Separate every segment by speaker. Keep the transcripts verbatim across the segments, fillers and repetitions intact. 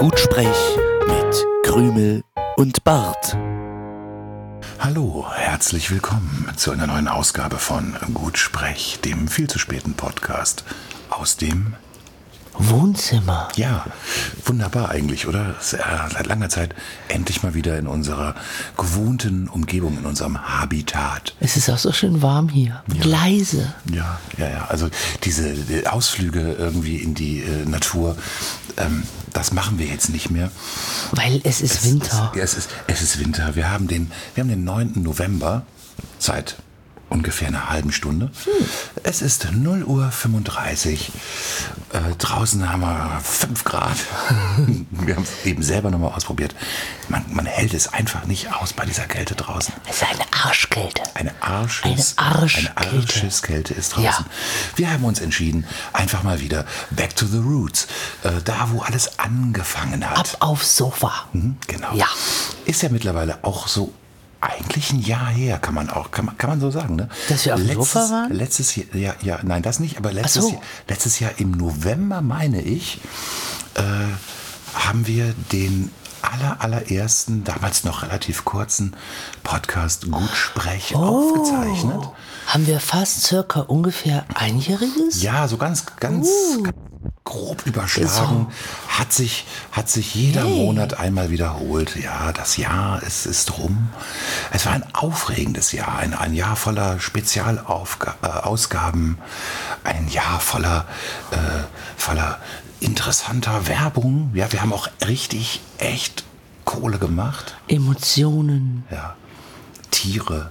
Speaker 1: Gutsprech mit Krümel und Bart.
Speaker 2: Hallo, herzlich willkommen zu einer neuen Ausgabe von Gutsprech, dem viel zu späten Podcast aus dem
Speaker 1: Wohnzimmer.
Speaker 2: Ja, wunderbar eigentlich, oder? Seit langer Zeit endlich mal wieder in unserer gewohnten Umgebung, in unserem Habitat.
Speaker 1: Es ist auch so schön warm hier. Und
Speaker 2: Ja.
Speaker 1: leise.
Speaker 2: Ja, ja, ja. Also diese die Ausflüge irgendwie in die äh, Natur, ähm, das machen wir jetzt nicht mehr.
Speaker 1: Weil es ist Winter.
Speaker 2: Es, es, ist, es ist Winter. Wir haben den, wir haben den neunten November, seit ungefähr einer halben Stunde. Hm. Es ist null Uhr fünfunddreißig. Äh, draußen haben wir fünf Grad. Wir haben es eben selber nochmal ausprobiert. Man, man hält es einfach nicht aus bei dieser Kälte draußen.
Speaker 1: Es ist eine Arschkälte.
Speaker 2: Eine Arsches,
Speaker 1: Eine Arschkälte.
Speaker 2: Eine Arscheskälte ist draußen.
Speaker 1: Ja.
Speaker 2: Wir haben uns entschieden, einfach mal wieder back to the roots. Äh, da, wo alles angefangen hat.
Speaker 1: Ab aufs Sofa.
Speaker 2: Mhm, genau.
Speaker 1: Ja.
Speaker 2: Ist ja mittlerweile auch so eigentlich ein Jahr her, kann man auch, kann man, kann man so sagen, ne?
Speaker 1: Dass wir auf dem
Speaker 2: letztes,
Speaker 1: Sofa waren?
Speaker 2: Letztes Jahr, ja, ja, nein, das nicht, aber letztes,
Speaker 1: so.
Speaker 2: Jahr, letztes Jahr im November, meine ich, äh, haben wir den aller, allerersten, damals noch relativ kurzen Podcast Gutsprech
Speaker 1: Oh.
Speaker 2: aufgezeichnet.
Speaker 1: Haben wir fast circa ungefähr einjähriges?
Speaker 2: Ja, so ganz, ganz,
Speaker 1: Uh.
Speaker 2: ganz grob überschlagen. Hat sich, hat sich jeder
Speaker 1: Hey.
Speaker 2: Monat einmal wiederholt. Ja, das Jahr ist, ist rum. Es war ein aufregendes Jahr. Ein, ein Jahr voller Spezialausgaben. Ein Jahr voller, äh, voller interessanter Werbung. Ja, wir haben auch richtig, echt Kohle gemacht.
Speaker 1: Emotionen,
Speaker 2: Ja. Tiere,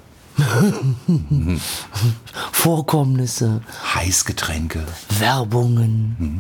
Speaker 1: Vorkommnisse,
Speaker 2: Heißgetränke.
Speaker 1: Werbungen.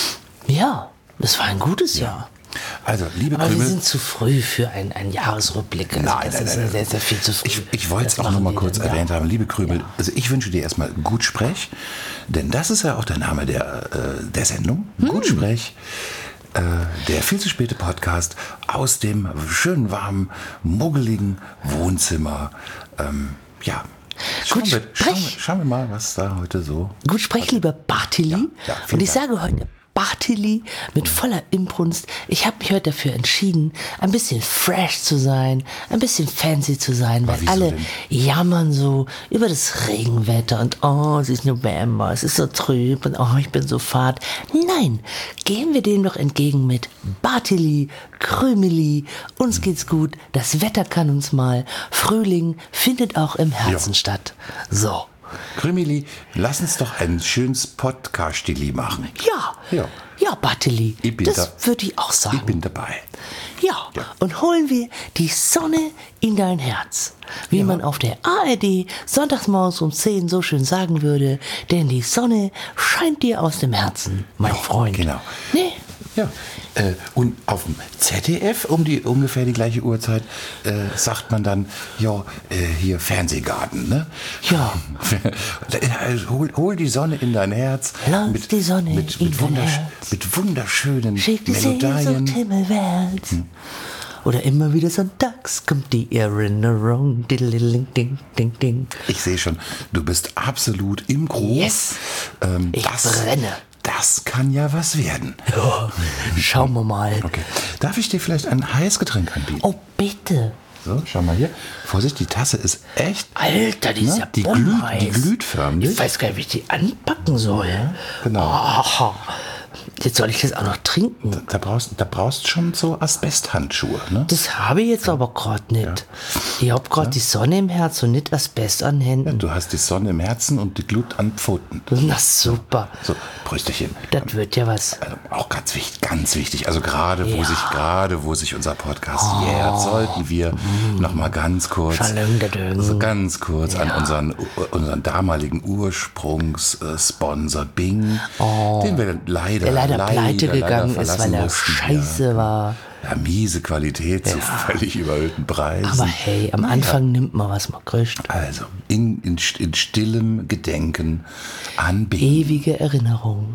Speaker 1: Ja, das war ein gutes Jahr.
Speaker 2: Also, liebe
Speaker 1: Aber wir
Speaker 2: Krümel.
Speaker 1: sind zu früh für ein, ein Jahresrückblick. Also
Speaker 2: Nein,
Speaker 1: das
Speaker 2: nein,
Speaker 1: ist
Speaker 2: nein, nein.
Speaker 1: sehr, sehr viel zu früh.
Speaker 2: Ich, ich wollte es
Speaker 1: Das
Speaker 2: auch noch
Speaker 1: machen
Speaker 2: mal
Speaker 1: wir
Speaker 2: kurz
Speaker 1: dann,
Speaker 2: erwähnt
Speaker 1: ja.
Speaker 2: haben. Liebe Krümel, also ich wünsche dir erstmal Gutsprech, denn das ist ja auch der Name der, äh, der Sendung.
Speaker 1: Hm.
Speaker 2: Gutsprech, äh, der viel zu späte Podcast aus dem schönen, warmen, muggeligen Wohnzimmer. Ähm, ja, schauen wir,
Speaker 1: Gutsprech.
Speaker 2: schauen, wir, schauen wir mal, was da heute so...
Speaker 1: Gut, sprech lieber Bartili.
Speaker 2: Ja, ja, vielen
Speaker 1: und ich
Speaker 2: Dank.
Speaker 1: sage heute Bartili mit voller Inbrunst. Ich habe mich heute dafür entschieden, ein bisschen fresh zu sein, ein bisschen fancy zu sein, weil
Speaker 2: wieso
Speaker 1: alle
Speaker 2: denn?
Speaker 1: jammern so über das Regenwetter und oh, es ist November, es ist so trüb und oh, ich bin so fad. Nein, gehen wir dem doch entgegen mit Bartili, Krümeli, uns geht's gut, das Wetter kann uns mal, Frühling findet auch im Herzen
Speaker 2: Ja.
Speaker 1: statt. So.
Speaker 2: Krümeli, lass uns doch ein schönes Podcast-Stili machen.
Speaker 1: Ja,
Speaker 2: Ja.
Speaker 1: ja, Barteli,
Speaker 2: Ich bin
Speaker 1: das
Speaker 2: da.
Speaker 1: würde ich auch sagen.
Speaker 2: Ich bin dabei.
Speaker 1: ja.
Speaker 2: Ja.
Speaker 1: Und holen wir die Sonne in dein Herz. Wie
Speaker 2: Ja.
Speaker 1: man auf der A R D sonntagsmorgens um zehn so schön sagen würde, denn die Sonne scheint dir aus dem Herzen, mein Freund.
Speaker 2: Genau.
Speaker 1: Nee,
Speaker 2: Ja, äh, und auf dem Z D F um die ungefähr die gleiche Uhrzeit äh, sagt man dann, ja, äh, hier Fernsehgarten, ne?
Speaker 1: Ja.
Speaker 2: Äh, hol, hol die Sonne in dein Herz.
Speaker 1: Lass die Sonne
Speaker 2: mit,
Speaker 1: in
Speaker 2: mit,
Speaker 1: dein
Speaker 2: wundersch
Speaker 1: Herz.
Speaker 2: mit wunderschönen
Speaker 1: schick die Sehnsucht
Speaker 2: Melodien.
Speaker 1: himmelwärts. Oder immer wieder sonntags kommt die Erinnerung. Diddling, ding, ding, ding.
Speaker 2: Ich sehe schon, du bist absolut im Groove.
Speaker 1: Yes.
Speaker 2: Ähm,
Speaker 1: Ich
Speaker 2: das,
Speaker 1: brenne.
Speaker 2: Das kann ja was werden.
Speaker 1: Ja, schauen wir mal.
Speaker 2: Okay. Darf ich dir vielleicht ein Heißgetränk anbieten?
Speaker 1: Oh, bitte.
Speaker 2: So, schau mal hier. Vorsicht, die Tasse ist echt.
Speaker 1: Alter, die ist
Speaker 2: Ne?
Speaker 1: ja
Speaker 2: Die glüht-
Speaker 1: bombenheiß.
Speaker 2: die glüht förmlich.
Speaker 1: Ich weiß gar nicht, wie ich die anpacken soll.
Speaker 2: genau.
Speaker 1: Aha. Jetzt soll ich das auch noch trinken.
Speaker 2: Da brauchst da brauchst schon so Asbesthandschuhe, ne?
Speaker 1: Das habe ich jetzt aber gerade nicht. Ich habe gerade die Sonne im Herz und nicht Asbest an Händen.
Speaker 2: Du hast die Sonne im Herzen und die Glut an Pfoten.
Speaker 1: Na super.
Speaker 2: So, Prösterchen.
Speaker 1: Das wird ja was.
Speaker 2: Also auch ganz wichtig, ganz wichtig. Also gerade wo
Speaker 1: Ja.
Speaker 2: sich gerade wo sich unser Podcast jährt, sollten wir noch mal ganz kurz,
Speaker 1: Schalöng-dadöng.
Speaker 2: also ganz kurz an
Speaker 1: Ja.
Speaker 2: unseren unseren damaligen Ursprungssponsor Bing, den wir leider
Speaker 1: Der leider, pleite
Speaker 2: leider
Speaker 1: gegangen ist,
Speaker 2: verlassen
Speaker 1: weil er
Speaker 2: mussten.
Speaker 1: scheiße
Speaker 2: Ja.
Speaker 1: war.
Speaker 2: Ja, miese Qualität zu völlig überhöhten Preisen.
Speaker 1: Aber hey, am
Speaker 2: Naja.
Speaker 1: Anfang nimmt man, was man kriegt.
Speaker 2: Also, in, in, in stillem Gedenken an Bing.
Speaker 1: Ewige Erinnerung.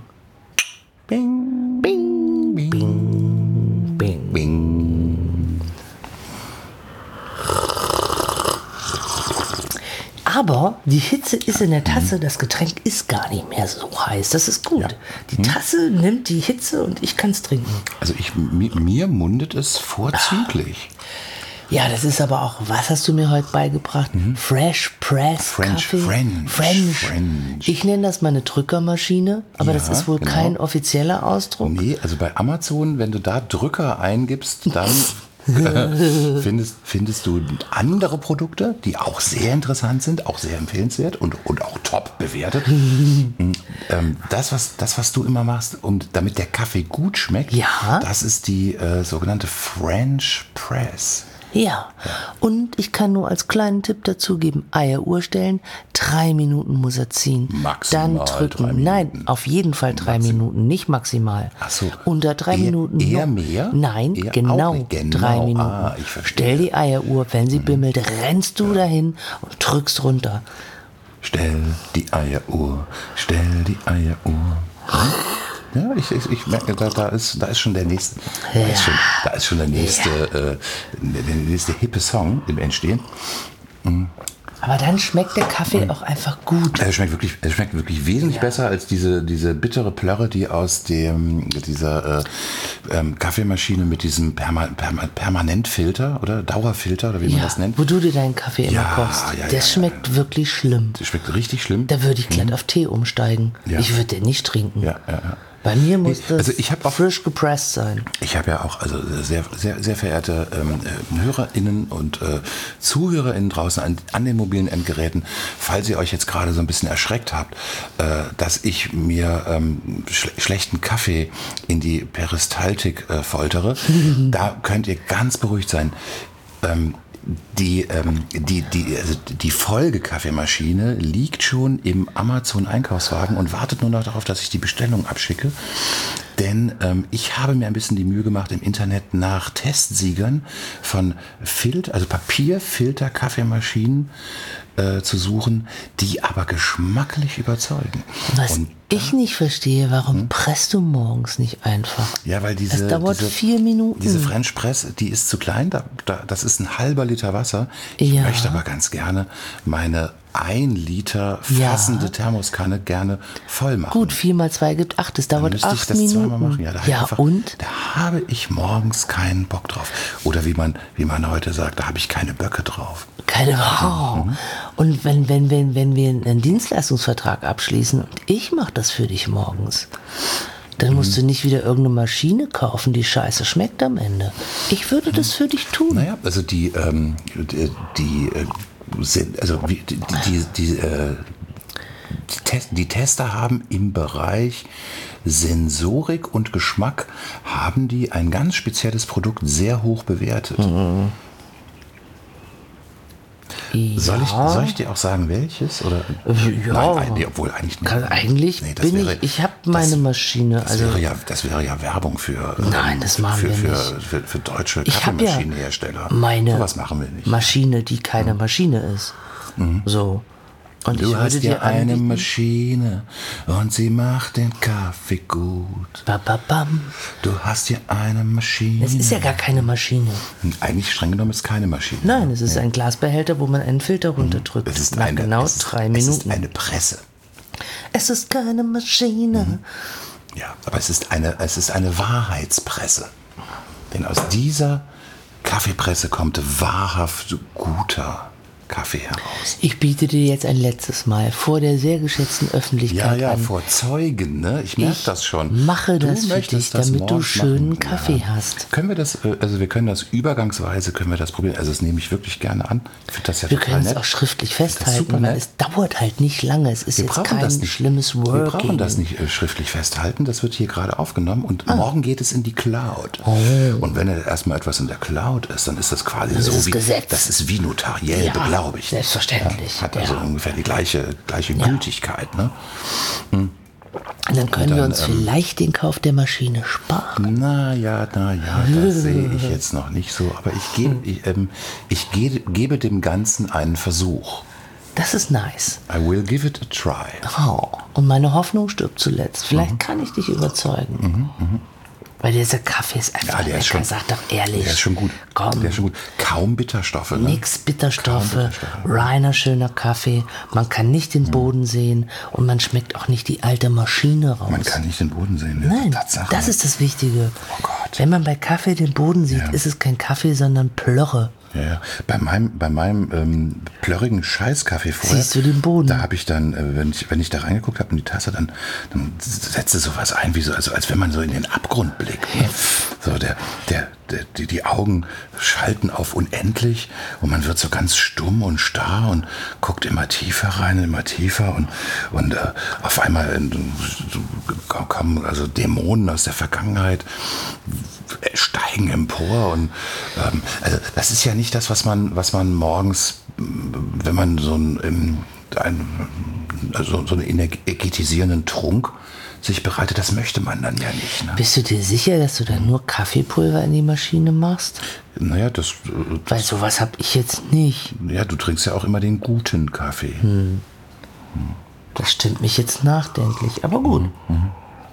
Speaker 2: Bing,
Speaker 1: Bing,
Speaker 2: Bing,
Speaker 1: bing, bing.
Speaker 2: Bing.
Speaker 1: Aber die Hitze ist in der Tasse, das Getränk ist gar nicht mehr so heiß. Das ist gut.
Speaker 2: Ja.
Speaker 1: Die Tasse nimmt die Hitze und ich kann es trinken.
Speaker 2: Also ich, mir, mir mundet es vorzüglich.
Speaker 1: Ja, das ist aber auch, was hast du mir heute beigebracht? Mhm. Fresh Press
Speaker 2: French,
Speaker 1: Kaffee?
Speaker 2: French,
Speaker 1: French.
Speaker 2: French.
Speaker 1: Ich nenne das meine Drückermaschine, aber
Speaker 2: Ja,
Speaker 1: das ist wohl
Speaker 2: genau.
Speaker 1: kein offizieller Ausdruck.
Speaker 2: Nee, also bei Amazon, wenn du da Drücker eingibst, dann äh, findest, findest du andere Produkte, die auch sehr interessant sind, auch sehr empfehlenswert und, und auch top bewertet. ähm, das, was, das, was du immer machst, um, damit der Kaffee gut schmeckt,
Speaker 1: Ja.
Speaker 2: das ist die äh, sogenannte French Press.
Speaker 1: Ja, und ich kann nur als kleinen Tipp dazu geben, Eieruhr stellen, drei Minuten muss er ziehen.
Speaker 2: Maximal
Speaker 1: Dann drücken.
Speaker 2: drei Minuten.
Speaker 1: Nein, auf jeden Fall drei Minuten, nicht maximal.
Speaker 2: Ach so.
Speaker 1: Unter drei
Speaker 2: Eher-
Speaker 1: Minuten.
Speaker 2: eher
Speaker 1: noch-
Speaker 2: mehr?
Speaker 1: Nein,
Speaker 2: Eher auch
Speaker 1: genau,
Speaker 2: nicht. Genau.
Speaker 1: drei Minuten.
Speaker 2: Ah, ich verstehe.
Speaker 1: Stell die Eieruhr, wenn sie bimmelt, rennst du dahin und drückst runter.
Speaker 2: Stell die Eieruhr, stell die Eieruhr. Ja, ich, ich, ich merke, da, da, ist, da ist schon der nächste, da, ist schon, da ist schon der nächste, äh, der, der nächste hippe Song im Entstehen.
Speaker 1: Aber dann schmeckt der Kaffee auch einfach gut.
Speaker 2: Er schmeckt wirklich, er schmeckt wirklich wesentlich besser als diese, diese bittere Plörre, die aus dem, dieser äh, ähm, Kaffeemaschine mit diesem Perma, Perma, Permanentfilter oder Dauerfilter oder wie man
Speaker 1: Ja,
Speaker 2: das nennt.
Speaker 1: wo du dir deinen Kaffee immer
Speaker 2: Ja,
Speaker 1: kochst.
Speaker 2: ja, ja,
Speaker 1: das
Speaker 2: ja,
Speaker 1: schmeckt wirklich schlimm.
Speaker 2: Das schmeckt richtig schlimm.
Speaker 1: Da würde ich glatt auf Tee umsteigen.
Speaker 2: Ja.
Speaker 1: Ich würde den nicht trinken.
Speaker 2: Ja, ja, ja.
Speaker 1: Bei mir muss das
Speaker 2: also ich hab auch-
Speaker 1: frisch gepresst sein.
Speaker 2: Ich habe ja auch also sehr, sehr, sehr verehrte ähm, äh, HörerInnen und äh, ZuhörerInnen draußen an, an den mobilen Endgeräten, falls ihr euch jetzt gerade so ein bisschen erschreckt habt, äh, dass ich mir ähm, schle schlechten Kaffee in die Peristaltik äh, foltere, da könnt ihr ganz beruhigt sein. Ähm, Die, ähm, die, die, also die Folge-Kaffeemaschine liegt schon im Amazon-Einkaufswagen und wartet nur noch darauf, dass ich die Bestellung abschicke. Denn ähm, ich habe mir ein bisschen die Mühe gemacht, im Internet nach Testsiegern von Filter, also Papierfilter-Kaffeemaschinen äh, zu suchen, die aber geschmacklich überzeugen.
Speaker 1: Was
Speaker 2: Und
Speaker 1: ich nicht verstehe, warum presst du morgens nicht einfach?
Speaker 2: ja, weil diese,
Speaker 1: Das dauert
Speaker 2: diese,
Speaker 1: vier Minuten.
Speaker 2: Diese French Press, die ist zu klein. Da, da, das ist ein halber Liter Wasser. Ich
Speaker 1: Ja.
Speaker 2: möchte aber ganz gerne meine ein Liter
Speaker 1: Ja.
Speaker 2: fassende Thermoskanne gerne voll machen.
Speaker 1: Gut, vier mal zwei gibt acht. Das
Speaker 2: Dann
Speaker 1: dauert
Speaker 2: müsste ich
Speaker 1: acht
Speaker 2: das
Speaker 1: Minuten.
Speaker 2: zweimal machen. Ja, da, hab ich
Speaker 1: ja
Speaker 2: einfach,
Speaker 1: und?
Speaker 2: da habe ich morgens keinen Bock drauf. Oder wie man, wie man heute sagt, da habe ich keine Böcke drauf.
Speaker 1: Keine Wow. Und wenn, wenn, wenn, wenn wir einen Dienstleistungsvertrag abschließen und ich mache das für dich morgens, dann musst du nicht wieder irgendeine Maschine kaufen, die scheiße schmeckt am Ende. Ich würde das für dich tun.
Speaker 2: Naja, also die, ähm, die, die äh, sind, also wie- die, die, die, äh, die, Test, die Tester haben im Bereich Sensorik und Geschmack haben die ein ganz spezielles Produkt sehr hoch bewertet. Soll, ich,
Speaker 1: Ja.
Speaker 2: soll ich dir auch sagen, welches? Oder?
Speaker 1: Ja.
Speaker 2: Nein, eigentlich- obwohl eigentlich nicht.
Speaker 1: Kann, eigentlich
Speaker 2: Nee, das
Speaker 1: bin
Speaker 2: wäre-
Speaker 1: ich, ich habe meine
Speaker 2: das-
Speaker 1: Maschine,
Speaker 2: Das,
Speaker 1: also
Speaker 2: wäre ja, das wäre ja Werbung für, ähm,
Speaker 1: Nein, das machen
Speaker 2: für,
Speaker 1: wir
Speaker 2: für,
Speaker 1: nicht.
Speaker 2: Für, für, deutsche
Speaker 1: ich habe ja
Speaker 2: Kaffeemaschinenhersteller.
Speaker 1: meine
Speaker 2: Sowas machen wir nicht.
Speaker 1: Maschine, die keine Maschine ist. So. Und ich
Speaker 2: Du
Speaker 1: würde
Speaker 2: hast
Speaker 1: dir
Speaker 2: ja eine
Speaker 1: anbieten,
Speaker 2: Maschine und sie macht den Kaffee gut.
Speaker 1: ba, ba, bam.
Speaker 2: Du hast ja eine Maschine.
Speaker 1: Es ist ja gar keine Maschine.
Speaker 2: Eigentlich streng genommen ist keine Maschine.
Speaker 1: Nein, es ist ein Glasbehälter, wo man einen Filter runterdrückt.
Speaker 2: Es ist
Speaker 1: Nach
Speaker 2: eine,
Speaker 1: genau
Speaker 2: es ist,
Speaker 1: drei
Speaker 2: es
Speaker 1: Minuten.
Speaker 2: ist eine Presse.
Speaker 1: Es ist keine Maschine.
Speaker 2: Ja, aber es ist eine, es ist eine Wahrheitspresse. Denn aus dieser Kaffeepresse kommt wahrhaft guter Kaffee heraus.
Speaker 1: Ich biete dir jetzt ein letztes Mal vor der sehr geschätzten
Speaker 2: Ja,
Speaker 1: Öffentlichkeit
Speaker 2: ja,
Speaker 1: an.
Speaker 2: vor Zeugen, ne? Ich merke
Speaker 1: Ich
Speaker 2: das schon.
Speaker 1: mache das für
Speaker 2: möchtest
Speaker 1: dich, damit du
Speaker 2: morgens
Speaker 1: schönen
Speaker 2: machen.
Speaker 1: Kaffee hast.
Speaker 2: Können wir das, äh, also wir können das übergangsweise, können wir das probieren. Also das nehme ich wirklich gerne an. Ich finde das ja
Speaker 1: Wir
Speaker 2: total
Speaker 1: können es
Speaker 2: nett.
Speaker 1: auch schriftlich
Speaker 2: super
Speaker 1: festhalten, weil
Speaker 2: nett.
Speaker 1: es dauert halt nicht lange. Es ist
Speaker 2: Wir
Speaker 1: jetzt
Speaker 2: brauchen
Speaker 1: kein
Speaker 2: das nicht.
Speaker 1: schlimmes
Speaker 2: Wir
Speaker 1: Working.
Speaker 2: brauchen das nicht äh, schriftlich festhalten. Das wird hier gerade aufgenommen und
Speaker 1: Ah.
Speaker 2: morgen geht es in die Cloud. Und wenn erstmal etwas in der Cloud ist, dann ist das quasi
Speaker 1: Das
Speaker 2: so
Speaker 1: ist
Speaker 2: wie
Speaker 1: Gesetz.
Speaker 2: das ist wie notariell
Speaker 1: Ja,
Speaker 2: beglaubigt.
Speaker 1: selbstverständlich.
Speaker 2: Ja, hat also
Speaker 1: Ja.
Speaker 2: ungefähr die gleiche gleiche Gültigkeit. Ne?
Speaker 1: Und dann können
Speaker 2: Und
Speaker 1: wir
Speaker 2: dann,
Speaker 1: uns
Speaker 2: ähm,
Speaker 1: vielleicht den Kauf der Maschine sparen.
Speaker 2: Na ja, na ja, das sehe ich jetzt noch nicht so. Aber ich, gebe, ich, ähm, ich ge gebe dem Ganzen einen Versuch.
Speaker 1: Das ist nice.
Speaker 2: I will give it a try.
Speaker 1: Oh, und meine Hoffnung stirbt zuletzt. Vielleicht kann ich dich überzeugen. Weil dieser Kaffee ist einfach
Speaker 2: Ja, der
Speaker 1: lecker,
Speaker 2: ist schon,
Speaker 1: sag doch ehrlich.
Speaker 2: Der ist schon gut.
Speaker 1: Komm.
Speaker 2: Der ist schon gut. Kaum Bitterstoffe. Ne?
Speaker 1: Nix Bitterstoffe,
Speaker 2: Kaum Bitterstoffe.
Speaker 1: reiner, schöner Kaffee. Man kann nicht den Boden sehen und man schmeckt auch nicht die alte Maschine raus.
Speaker 2: Man kann nicht den Boden sehen. Das
Speaker 1: Nein,
Speaker 2: ist Tatsache.
Speaker 1: das ist das Wichtige.
Speaker 2: Oh Gott.
Speaker 1: Wenn man bei Kaffee den Boden sieht,
Speaker 2: Ja.
Speaker 1: ist es kein Kaffee, sondern Plörre.
Speaker 2: Ja, ja. Bei meinem, bei meinem ähm, plörrigen Scheißkaffee vorher,
Speaker 1: Siehst du den Boden?
Speaker 2: da habe ich dann, äh, wenn, ich, wenn ich da reingeguckt habe in die Tasse, dann, dann setzte sowas ein, wie so, also als wenn man so in den Abgrund blickt. Ne? So der, der, der, die, die Augen schalten auf unendlich und man wird so ganz stumm und starr und guckt immer tiefer rein, immer tiefer und, und äh, auf einmal äh, kommen also Dämonen aus der Vergangenheit steigen empor und ähm, also das ist ja nicht das, was man, was man morgens, wenn man so einen, ein, also so einen energetisierenden Trunk sich bereitet, das möchte man dann ja nicht. Ne?
Speaker 1: Bist du dir sicher, dass du da nur Kaffeepulver in die Maschine machst?
Speaker 2: Naja, das,
Speaker 1: Weil sowas habe ich jetzt nicht.
Speaker 2: ja, du trinkst ja auch immer den guten Kaffee.
Speaker 1: Hm. Das stimmt mich jetzt nachdenklich, aber gut.
Speaker 2: Mhm.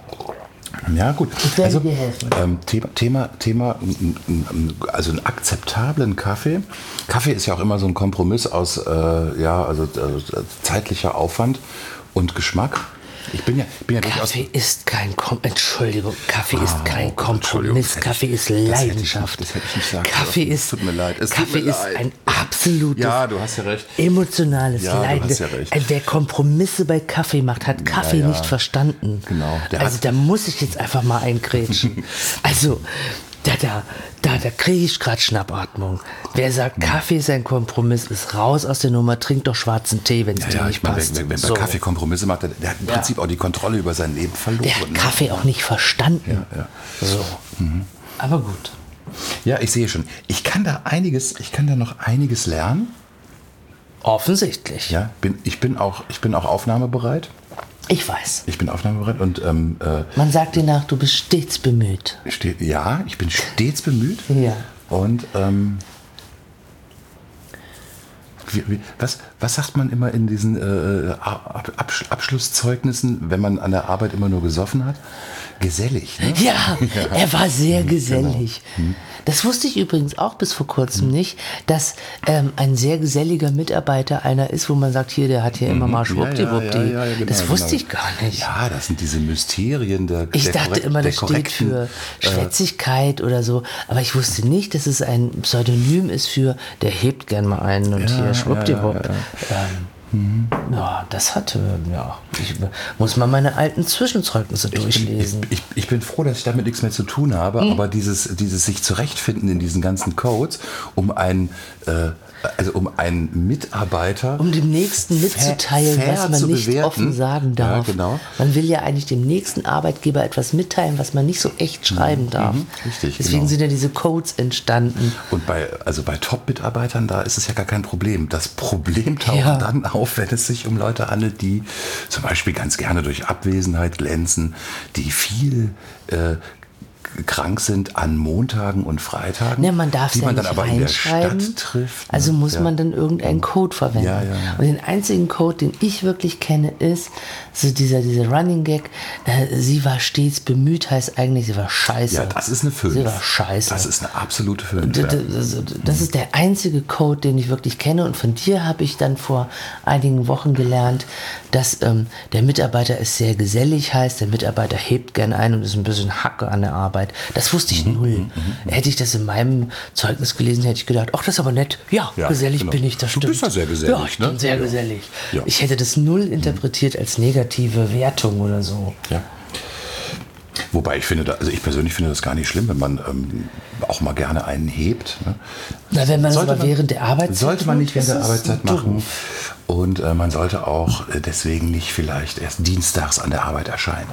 Speaker 2: Ja, gut.
Speaker 1: Ich werde
Speaker 2: Also,
Speaker 1: dir helfen.
Speaker 2: ähm, Thema, Thema, Thema, also einen akzeptablen Kaffee. Kaffee ist ja auch immer so ein Kompromiss aus äh, ja, also, äh, zeitlicher Aufwand und Geschmack. Ich bin ja, bin ja durchaus.
Speaker 1: Kaffee ist kein Kom Entschuldigung, Kaffee
Speaker 2: Ah,
Speaker 1: ist kein
Speaker 2: oh, Entschuldigung,
Speaker 1: Kompromiss.
Speaker 2: das hätte
Speaker 1: Kaffee
Speaker 2: ich-
Speaker 1: ist
Speaker 2: das hätte ich
Speaker 1: Leidenschaft.
Speaker 2: nicht- das hätte ich nicht sagen
Speaker 1: Kaffee
Speaker 2: dürfen.
Speaker 1: ist,
Speaker 2: Es tut mir leid, es tut
Speaker 1: Kaffee
Speaker 2: mir
Speaker 1: ist
Speaker 2: leid.
Speaker 1: ein absolutes,
Speaker 2: Ja, du hast ja recht.
Speaker 1: emotionales
Speaker 2: Ja, du
Speaker 1: Leiden.
Speaker 2: hast ja recht.
Speaker 1: Wer Kompromisse bei Kaffee macht, hat Kaffee
Speaker 2: ja.
Speaker 1: nicht verstanden.
Speaker 2: Genau, der
Speaker 1: Also
Speaker 2: hat-
Speaker 1: da muss ich jetzt einfach mal eingrätschen. Also da, da, da, da kriege ich gerade Schnappatmung. Wer sagt, Kaffee ist ein Kompromiss, ist raus aus der Nummer, trinkt doch schwarzen Tee, wenn es
Speaker 2: Ja,
Speaker 1: dir
Speaker 2: ja,
Speaker 1: nicht
Speaker 2: ich meine,
Speaker 1: passt.
Speaker 2: wenn, wenn
Speaker 1: So.
Speaker 2: bei Kaffee Kompromisse macht, der, der hat im
Speaker 1: Ja.
Speaker 2: Prinzip auch die Kontrolle über sein Leben verloren.
Speaker 1: Der hat
Speaker 2: ne?
Speaker 1: Kaffee auch nicht verstanden.
Speaker 2: Ja, ja.
Speaker 1: So. Aber gut.
Speaker 2: Ja, ich sehe schon. Ich kann da einiges, ich kann da noch einiges lernen.
Speaker 1: Offensichtlich.
Speaker 2: Ja, bin, ich, bin auch, ich bin auch aufnahmebereit.
Speaker 1: Ich weiß.
Speaker 2: Ich bin aufnahmebereit und ähm, äh,
Speaker 1: Man sagt dir nach, du bist stets bemüht.
Speaker 2: steht, ja, ich bin stets bemüht.
Speaker 1: Ja.
Speaker 2: Und ähm, wie, wie, was, was sagt man immer in diesen äh, Ab, Absch- Abschlusszeugnissen, wenn man an der Arbeit immer nur gesoffen hat? Gesellig, ne?
Speaker 1: Ja, er war sehr gesellig.
Speaker 2: Hm.
Speaker 1: Das wusste ich übrigens auch bis vor kurzem nicht, dass ähm, ein sehr geselliger Mitarbeiter einer ist, wo man sagt, hier, der hat hier immer mal schwuppdiwuppdi.
Speaker 2: Ja, ja, ja, genau,
Speaker 1: das wusste
Speaker 2: genau.
Speaker 1: ich gar nicht.
Speaker 2: Ja, das sind diese Mysterien der
Speaker 1: Ich
Speaker 2: der
Speaker 1: dachte
Speaker 2: korrekt-
Speaker 1: immer,
Speaker 2: der
Speaker 1: das steht
Speaker 2: korrekten,
Speaker 1: für
Speaker 2: äh,
Speaker 1: Schwätzigkeit oder so. Aber ich wusste nicht, dass es ein Pseudonym ist für, der hebt gern mal einen und
Speaker 2: Ja,
Speaker 1: hier schwuppdiwupp.
Speaker 2: ja, ja,
Speaker 1: Ähm, ja, das hatte, ja. Ich muss mal meine alten Zwischenzeugnisse durchlesen.
Speaker 2: Ich, ich, ich bin froh, dass ich damit nichts mehr zu tun habe,
Speaker 1: Hm.
Speaker 2: aber dieses, dieses sich zurechtfinden in diesen ganzen Codes, um einen, äh, also um einen Mitarbeiter
Speaker 1: Um dem Nächsten mitzuteilen,
Speaker 2: fair
Speaker 1: was man
Speaker 2: zu
Speaker 1: nicht
Speaker 2: bewerten.
Speaker 1: offen sagen
Speaker 2: Ja,
Speaker 1: darf.
Speaker 2: genau.
Speaker 1: Man will ja eigentlich dem nächsten Arbeitgeber etwas mitteilen, was man nicht so echt schreiben darf.
Speaker 2: richtig,
Speaker 1: Deswegen
Speaker 2: genau.
Speaker 1: sind ja diese Codes entstanden.
Speaker 2: Und bei, also bei Top-Mitarbeitern, da ist es ja gar kein Problem. Das Problem taucht
Speaker 1: Ja.
Speaker 2: dann auf, wenn es sich um Leute handelt, die zum Beispiel ganz gerne durch Abwesenheit glänzen, die viel äh, krank sind an Montagen und Freitagen,
Speaker 1: Ja, man darf
Speaker 2: die
Speaker 1: ja
Speaker 2: man dann
Speaker 1: nicht
Speaker 2: aber in der
Speaker 1: reinschreiben.
Speaker 2: Stadt trifft. ne?
Speaker 1: Also muss
Speaker 2: Ja.
Speaker 1: man dann irgendeinen Code verwenden.
Speaker 2: Ja, ja, ja.
Speaker 1: Und den einzigen Code, den ich wirklich kenne, ist so dieser, dieser Running Gag, äh, sie war stets bemüht, heißt eigentlich, sie war scheiße.
Speaker 2: Ja, das ist eine fünf.
Speaker 1: Sie war scheiße.
Speaker 2: Das ist eine absolute fünf.
Speaker 1: D-
Speaker 2: Ja.
Speaker 1: d- Das das ist der einzige Code, den ich wirklich kenne. Und von dir habe ich dann vor einigen Wochen gelernt, dass ähm, der Mitarbeiter ist sehr gesellig heißt, der Mitarbeiter hebt gern ein und ist ein bisschen Hacke an der Arbeit. Das wusste ich null. Hätte ich das in meinem Zeugnis gelesen, hätte ich gedacht, ach, das ist aber nett. Ja,
Speaker 2: Ja,
Speaker 1: gesellig
Speaker 2: genau.
Speaker 1: bin ich, das
Speaker 2: Du
Speaker 1: stimmt.
Speaker 2: bist ja sehr gesellig,
Speaker 1: Ja, ich
Speaker 2: ne?
Speaker 1: bin sehr
Speaker 2: Ja.
Speaker 1: gesellig.
Speaker 2: Ja.
Speaker 1: Ich hätte das null interpretiert als negative Wertung oder so.
Speaker 2: Ja. Wobei ich finde, da, also ich persönlich finde das gar nicht schlimm, wenn man ähm, auch mal gerne einen hebt. Ne?
Speaker 1: Na, wenn man es
Speaker 2: Sollte
Speaker 1: aber
Speaker 2: man-
Speaker 1: während der Arbeitszeit
Speaker 2: Sollte man
Speaker 1: tut,
Speaker 2: nicht während
Speaker 1: ist
Speaker 2: der
Speaker 1: es
Speaker 2: Arbeitszeit
Speaker 1: doof.
Speaker 2: machen. Und äh, man sollte auch äh, deswegen nicht vielleicht erst dienstags an der Arbeit erscheinen.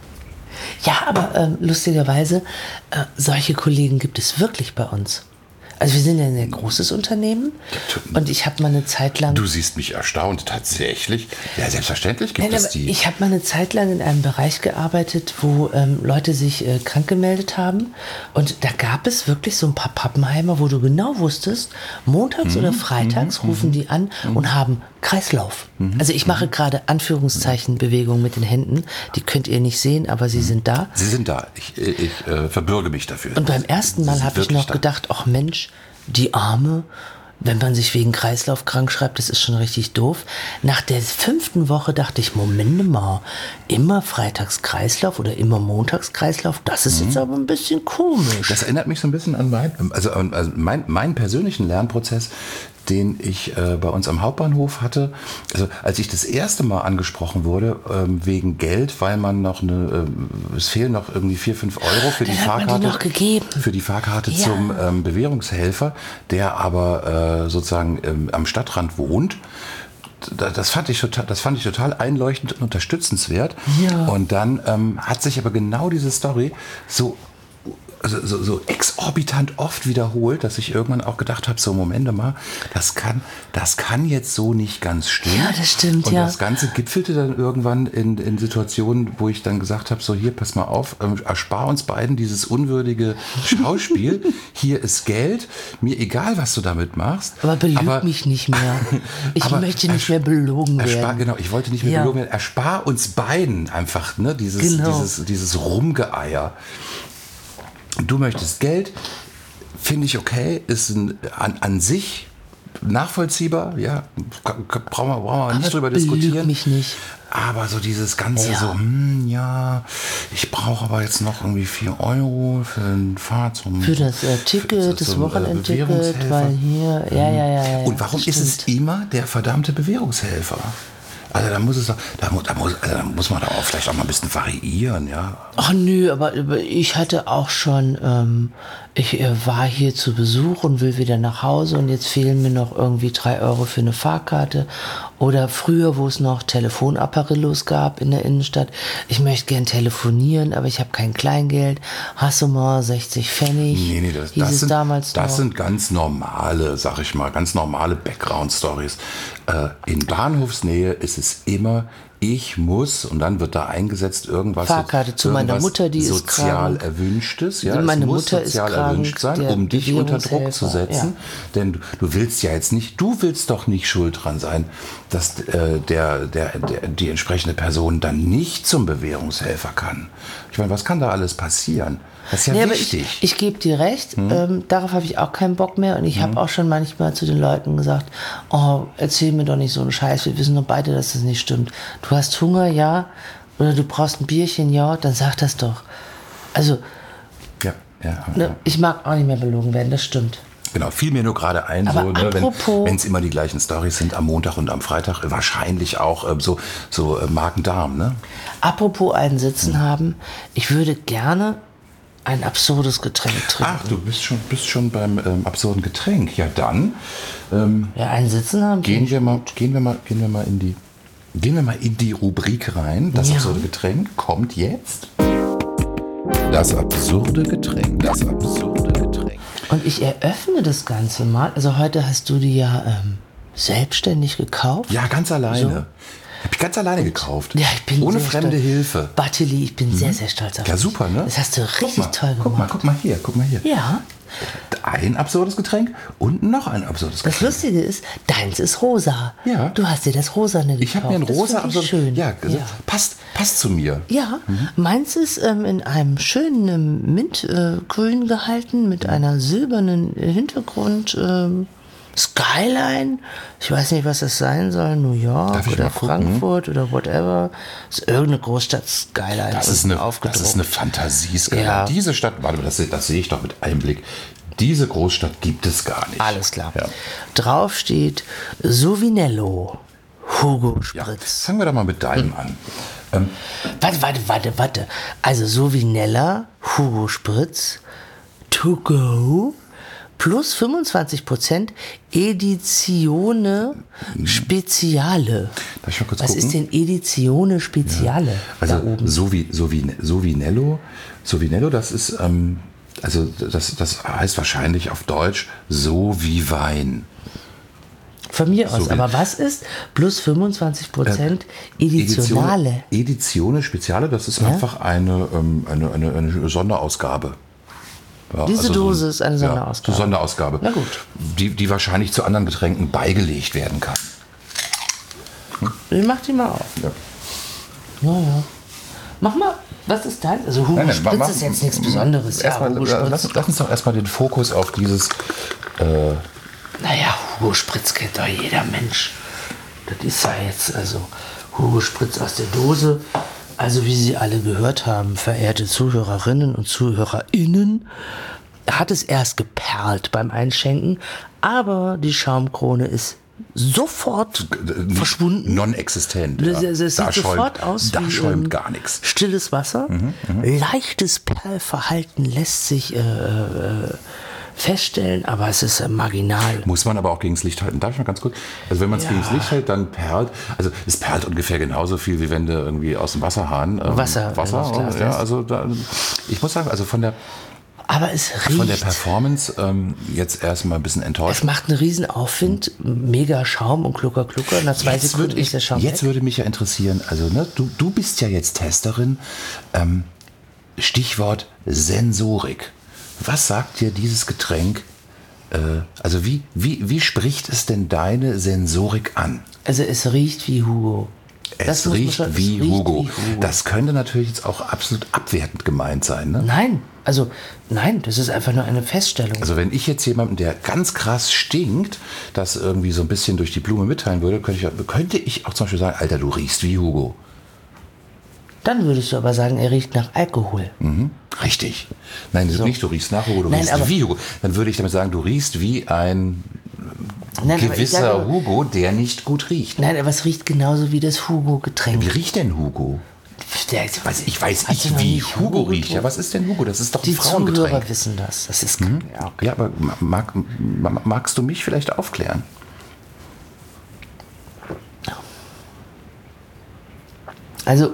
Speaker 1: Ja, aber ähm, lustigerweise, äh, solche Kollegen gibt es wirklich bei uns. Also wir sind ja ein sehr großes Unternehmen und ich habe mal eine Zeit lang...
Speaker 2: Du siehst mich erstaunt, tatsächlich. Ja, selbstverständlich gibt
Speaker 1: Nein,
Speaker 2: es
Speaker 1: aber
Speaker 2: die.
Speaker 1: ich habe mal eine Zeit lang in einem Bereich gearbeitet, wo ähm, Leute sich äh, krank gemeldet haben und da gab es wirklich so ein paar Pappenheimer, wo du genau wusstest, montags
Speaker 2: Mhm.
Speaker 1: oder freitags
Speaker 2: Mhm.
Speaker 1: rufen die an
Speaker 2: Mhm.
Speaker 1: und haben Kreislauf.
Speaker 2: Mhm.
Speaker 1: Also ich mache
Speaker 2: Mhm.
Speaker 1: gerade Anführungszeichen-Bewegungen mit den Händen, die könnt ihr nicht sehen, aber sie sind da.
Speaker 2: Sie sind da. Ich, ich äh, verbürge mich dafür.
Speaker 1: Und beim ersten
Speaker 2: Sie
Speaker 1: Mal
Speaker 2: sind
Speaker 1: habe ich
Speaker 2: wirklich
Speaker 1: noch
Speaker 2: da.
Speaker 1: gedacht, ach Mensch, die Arme, wenn man sich wegen Kreislauf krank schreibt, das ist schon richtig doof. Nach der fünften Woche dachte ich, Moment mal, immer freitags Kreislauf oder immer montags Kreislauf, das ist
Speaker 2: Mhm.
Speaker 1: jetzt aber ein bisschen komisch.
Speaker 2: Das erinnert mich so ein bisschen an mein, also, an- also mein, meinen persönlichen Lernprozess, den ich äh, bei uns am Hauptbahnhof hatte. Also als ich das erste Mal angesprochen wurde, ähm, wegen Geld, weil man noch eine, ähm, es fehlen noch irgendwie vier, fünf Euro für die
Speaker 1: Dann hat man die
Speaker 2: Fahrkarte,
Speaker 1: noch gegeben.
Speaker 2: für die Fahrkarte
Speaker 1: Ja.
Speaker 2: zum ähm, Bewährungshelfer, der aber äh, sozusagen ähm, am Stadtrand wohnt. Da- Das fand ich total, das fand ich total einleuchtend und unterstützenswert.
Speaker 1: Ja.
Speaker 2: Und dann ähm, hat sich aber genau diese Story so also so, so exorbitant oft wiederholt, dass ich irgendwann auch gedacht habe, so Moment mal, das kann, das kann jetzt so nicht ganz stimmen.
Speaker 1: Ja, das stimmt,
Speaker 2: Und
Speaker 1: ja.
Speaker 2: das Ganze gipfelte dann irgendwann in, in Situationen, wo ich dann gesagt habe, so hier, pass mal auf, ähm, erspar uns beiden dieses unwürdige Schauspiel. Hier ist Geld, mir egal, was du damit machst.
Speaker 1: Aber belüg mich nicht mehr. Ich
Speaker 2: aber
Speaker 1: möchte nicht
Speaker 2: ersch-
Speaker 1: mehr belogen
Speaker 2: erspar,
Speaker 1: werden.
Speaker 2: Genau, ich wollte nicht mehr
Speaker 1: Ja.
Speaker 2: belogen werden. Erspar uns beiden einfach, ne, dieses,
Speaker 1: Genau.
Speaker 2: dieses, dieses Rumgeeier. Du möchtest Geld, finde ich okay, ist ein, an, an sich nachvollziehbar, ja, k- k- brauchen wir, brauchen wir nicht
Speaker 1: Aber
Speaker 2: drüber
Speaker 1: belüg
Speaker 2: diskutieren.
Speaker 1: mich nicht.
Speaker 2: Aber so dieses Ganze
Speaker 1: Ja.
Speaker 2: so, hm, ja, ich brauche aber jetzt noch irgendwie vier Euro für ein Fahrt zum...
Speaker 1: Für das äh,
Speaker 2: für-
Speaker 1: Ticket, das
Speaker 2: zum, äh,
Speaker 1: Wochenendticket,
Speaker 2: Bewährungshelfer.
Speaker 1: weil hier, ja, ja, ja, ja.
Speaker 2: Und warum
Speaker 1: das
Speaker 2: ist es
Speaker 1: stimmt.
Speaker 2: immer der verdammte Bewährungshelfer? Also da muss es doch, da, mu- da, muss, also da muss man doch auch vielleicht auch mal ein bisschen variieren, ja.
Speaker 1: Ach nö, aber, aber ich hatte auch schon, ähm, ich äh, war hier zu Besuch und will wieder nach Hause und jetzt fehlen mir noch irgendwie drei Euro für eine Fahrkarte. Oder früher, wo es noch Telefonapparillos gab in der Innenstadt. Ich möchte gern telefonieren, aber ich habe kein Kleingeld. Hast du mal sechzig Pfennig?
Speaker 2: Nee, nee, das,
Speaker 1: hieß
Speaker 2: das,
Speaker 1: es
Speaker 2: sind,
Speaker 1: damals
Speaker 2: das
Speaker 1: noch.
Speaker 2: sind ganz normale, sag ich mal, ganz normale Background-Stories. Äh, in Bahnhofsnähe ist es immer, ich muss, und dann wird da eingesetzt irgendwas,
Speaker 1: Fahrkarte zu meiner
Speaker 2: irgendwas
Speaker 1: Mutter, die ist
Speaker 2: sozial
Speaker 1: krank.
Speaker 2: erwünschtes, ja,
Speaker 1: Meine
Speaker 2: es muss
Speaker 1: Mutter ist
Speaker 2: sozial
Speaker 1: krank,
Speaker 2: erwünscht sein,
Speaker 1: der
Speaker 2: um dich unter Druck zu
Speaker 1: Bewährungshelfer,
Speaker 2: setzen,
Speaker 1: ja.
Speaker 2: denn du, du willst ja jetzt nicht, du willst doch nicht schuld dran sein, dass äh, der, der, der, die entsprechende Person dann nicht zum Bewährungshelfer kann. Ich meine, was kann da alles passieren? Das ist ja
Speaker 1: Nee, aber
Speaker 2: wichtig.
Speaker 1: ich, ich gebe dir recht, ähm, darauf habe ich auch keinen Bock mehr und ich habe auch schon manchmal zu den Leuten gesagt, oh, erzähl mir doch nicht so einen Scheiß, wir wissen doch beide, dass das nicht stimmt. Du hast Hunger, ja, oder du brauchst ein Bierchen, ja, dann sag das doch. Also,
Speaker 2: ja, ja,
Speaker 1: ne,
Speaker 2: ja.
Speaker 1: ich mag auch nicht mehr belogen werden, das stimmt.
Speaker 2: Genau, fiel mir nur gerade ein,
Speaker 1: Aber
Speaker 2: so, ne, wenn
Speaker 1: apropos-
Speaker 2: es immer die gleichen Storys sind am Montag und am Freitag, äh, wahrscheinlich auch äh, so, so äh, Magen-Darm, ne?
Speaker 1: Apropos einen Sitzen haben, ich würde gerne ein absurdes Getränk trinken.
Speaker 2: Ach, du bist schon, bist schon beim ähm, absurden Getränk. Ja, dann ähm,
Speaker 1: Ja, einen Sitzen haben.
Speaker 2: gehen wir mal, gehen wir mal, gehen wir mal in die, gehen wir mal in die Rubrik rein. Das
Speaker 1: Ja.
Speaker 2: absurde Getränk kommt jetzt. Das absurde Getränk. Das absurde Getränk.
Speaker 1: Und ich eröffne das Ganze mal. Also heute hast du die ja ähm, selbstständig gekauft.
Speaker 2: Ja, ganz alleine.
Speaker 1: So.
Speaker 2: Hab ich ganz alleine gekauft.
Speaker 1: Ja, ich bin
Speaker 2: Ohne
Speaker 1: sehr
Speaker 2: fremde
Speaker 1: stolz.
Speaker 2: Hilfe.
Speaker 1: Barteli, ich bin sehr, sehr stolz auf
Speaker 2: Ja,
Speaker 1: dich.
Speaker 2: super, ne?
Speaker 1: Das hast du
Speaker 2: Guck
Speaker 1: richtig
Speaker 2: mal,
Speaker 1: toll gemacht.
Speaker 2: Guck mal, guck mal hier, guck mal hier.
Speaker 1: Ja,
Speaker 2: Ein absurdes Getränk und noch ein absurdes
Speaker 1: das
Speaker 2: Getränk.
Speaker 1: Lustige ist, deins ist rosa.
Speaker 2: Ja.
Speaker 1: Du hast dir das Rosane gekauft.
Speaker 2: Ich habe mir ein
Speaker 1: Das
Speaker 2: rosa
Speaker 1: find ich
Speaker 2: absurdes
Speaker 1: schön.
Speaker 2: Ja,
Speaker 1: ja.
Speaker 2: Passt, passt zu mir.
Speaker 1: Ja, meins ist ähm, in einem schönen ähm, Mintgrün äh, gehalten mit einer silbernen äh, Hintergrund. Ähm, Skyline, ich weiß nicht, was das sein soll, New York
Speaker 2: Darf ich
Speaker 1: oder
Speaker 2: mal gucken?
Speaker 1: Frankfurt oder whatever. Das ist irgendeine Großstadt Skyline.
Speaker 2: Das ist
Speaker 1: unten
Speaker 2: eine, das
Speaker 1: aufgedruckt.
Speaker 2: ist eine Fantasieskala.
Speaker 1: Ja.
Speaker 2: Diese Stadt, warte mal, das, das sehe ich doch mit Einblick. Diese Großstadt gibt es gar nicht.
Speaker 1: Alles klar.
Speaker 2: Ja.
Speaker 1: Drauf steht Sovinello, Hugo
Speaker 2: Ja.
Speaker 1: Spritz.
Speaker 2: Fangen wir doch mal mit deinem an. Ähm,
Speaker 1: Warte, warte, warte, warte. Also Sovinella, Hugo Spritz, to go, plus fünfundzwanzig Prozent Edizione Speziale.
Speaker 2: darf ich mal kurz
Speaker 1: Was
Speaker 2: gucken?
Speaker 1: ist denn Edizione Speziale?
Speaker 2: Also
Speaker 1: da oben?
Speaker 2: Sovi, Sovi, Sovinello, Sovinello, das ist, ähm, Also das, das heißt wahrscheinlich auf Deutsch so wie Wein.
Speaker 1: Von mir aus.
Speaker 2: So wie-
Speaker 1: Aber was ist plus fünfundzwanzig Prozent Editionale?
Speaker 2: Edizione, Edizione Speziale, das ist einfach eine, ähm, eine, eine, eine Sonderausgabe. Ja,
Speaker 1: Diese
Speaker 2: also
Speaker 1: Dose
Speaker 2: so,
Speaker 1: ist eine
Speaker 2: Ja,
Speaker 1: Sonderausgabe.
Speaker 2: so Sonderausgabe.
Speaker 1: Na gut.
Speaker 2: Die, die wahrscheinlich zu anderen Getränken beigelegt werden kann.
Speaker 1: Ich mach die mal auf.
Speaker 2: Ja.
Speaker 1: Ja, ja. Mach mal, was ist dein? Also Hugo
Speaker 2: Nein, nein,
Speaker 1: Spritz
Speaker 2: mach-
Speaker 1: ist jetzt nichts Besonderes. Ja,
Speaker 2: Erstmal,
Speaker 1: Hugo
Speaker 2: äh,
Speaker 1: Spritz.
Speaker 2: lass, lass uns doch erstmal den Fokus auf dieses. Äh,
Speaker 1: Naja, Hugo Spritz kennt doch jeder Mensch. Das ist ja jetzt, also Hugo Spritz aus der Dose. Also wie Sie alle gehört haben, verehrte Zuhörerinnen und ZuhörerInnen, hat es erst geperlt beim Einschenken, aber die Schaumkrone ist sofort verschwunden.
Speaker 2: Non-existent.
Speaker 1: Es,
Speaker 2: Ja.
Speaker 1: es, es
Speaker 2: Da
Speaker 1: sieht sofort
Speaker 2: schäumt-
Speaker 1: aus
Speaker 2: Da
Speaker 1: wie
Speaker 2: schäumt
Speaker 1: ähm,
Speaker 2: gar nichts.
Speaker 1: stilles Wasser. Leichtes Perlverhalten lässt sich äh, äh, feststellen, aber es ist äh, marginal.
Speaker 2: Muss man aber auch gegen das Licht halten. Darf ich mal ganz kurz? Also wenn man es
Speaker 1: Ja.
Speaker 2: gegen das Licht hält, dann perlt. Also es perlt ungefähr genauso viel, wie wenn du irgendwie aus dem Wasserhahn ähm,
Speaker 1: Wasser
Speaker 2: Wasser.
Speaker 1: aufs Glas
Speaker 2: Ja,
Speaker 1: lässt.
Speaker 2: also da, ich muss sagen, also von der
Speaker 1: Aber es
Speaker 2: von der
Speaker 1: riecht.
Speaker 2: Performance ähm, jetzt erstmal ein bisschen
Speaker 1: Es
Speaker 2: enttäuscht.
Speaker 1: macht einen riesen Aufwind, mega Schaum und Klucker Klucker. Nach zwei
Speaker 2: Jetzt,
Speaker 1: Sekunden
Speaker 2: würde ich,
Speaker 1: ist der Schaum
Speaker 2: jetzt
Speaker 1: weg.
Speaker 2: würde mich ja interessieren, also ne, du, du bist ja jetzt Testerin. Ähm, Stichwort Sensorik. Was sagt dir dieses Getränk? Äh, also wie, wie, wie spricht es denn deine Sensorik an?
Speaker 1: Also es riecht wie Hugo. Das
Speaker 2: Es
Speaker 1: muss man
Speaker 2: riecht,
Speaker 1: schon- es
Speaker 2: wie,
Speaker 1: riecht
Speaker 2: Hugo.
Speaker 1: wie Hugo.
Speaker 2: Das könnte natürlich jetzt auch absolut abwertend gemeint sein. Ne?
Speaker 1: Nein, also nein, das ist einfach nur eine Feststellung.
Speaker 2: Also wenn ich jetzt jemandem, der ganz krass stinkt, das irgendwie so ein bisschen durch die Blume mitteilen würde, könnte ich, könnte ich auch zum Beispiel sagen, Alter, du riechst wie Hugo.
Speaker 1: Dann würdest du aber sagen, er riecht nach Alkohol.
Speaker 2: Mhm. Richtig. Nein, nicht du riechst nach Hugo, du
Speaker 1: Nein,
Speaker 2: riechst
Speaker 1: aber-
Speaker 2: wie Hugo. Dann würde ich damit sagen, du riechst wie ein
Speaker 1: Nein, aber ich
Speaker 2: gewisser
Speaker 1: sage-
Speaker 2: Hugo, der nicht gut riecht.
Speaker 1: Nein, aber es riecht genauso wie das Hugo-Getränk.
Speaker 2: Wie riecht denn Hugo?
Speaker 1: Der,
Speaker 2: Weiß, ich weiß
Speaker 1: Hast du
Speaker 2: nicht,
Speaker 1: noch
Speaker 2: wie
Speaker 1: nicht
Speaker 2: Hugo
Speaker 1: Hugo
Speaker 2: riecht. Ja, was ist denn Hugo? Das ist doch ein
Speaker 1: Die
Speaker 2: Frauengetränk.
Speaker 1: Zuhörer wissen das. Das ist ja, okay.
Speaker 2: Ja, aber mag, mag, magst du mich vielleicht aufklären?
Speaker 1: Also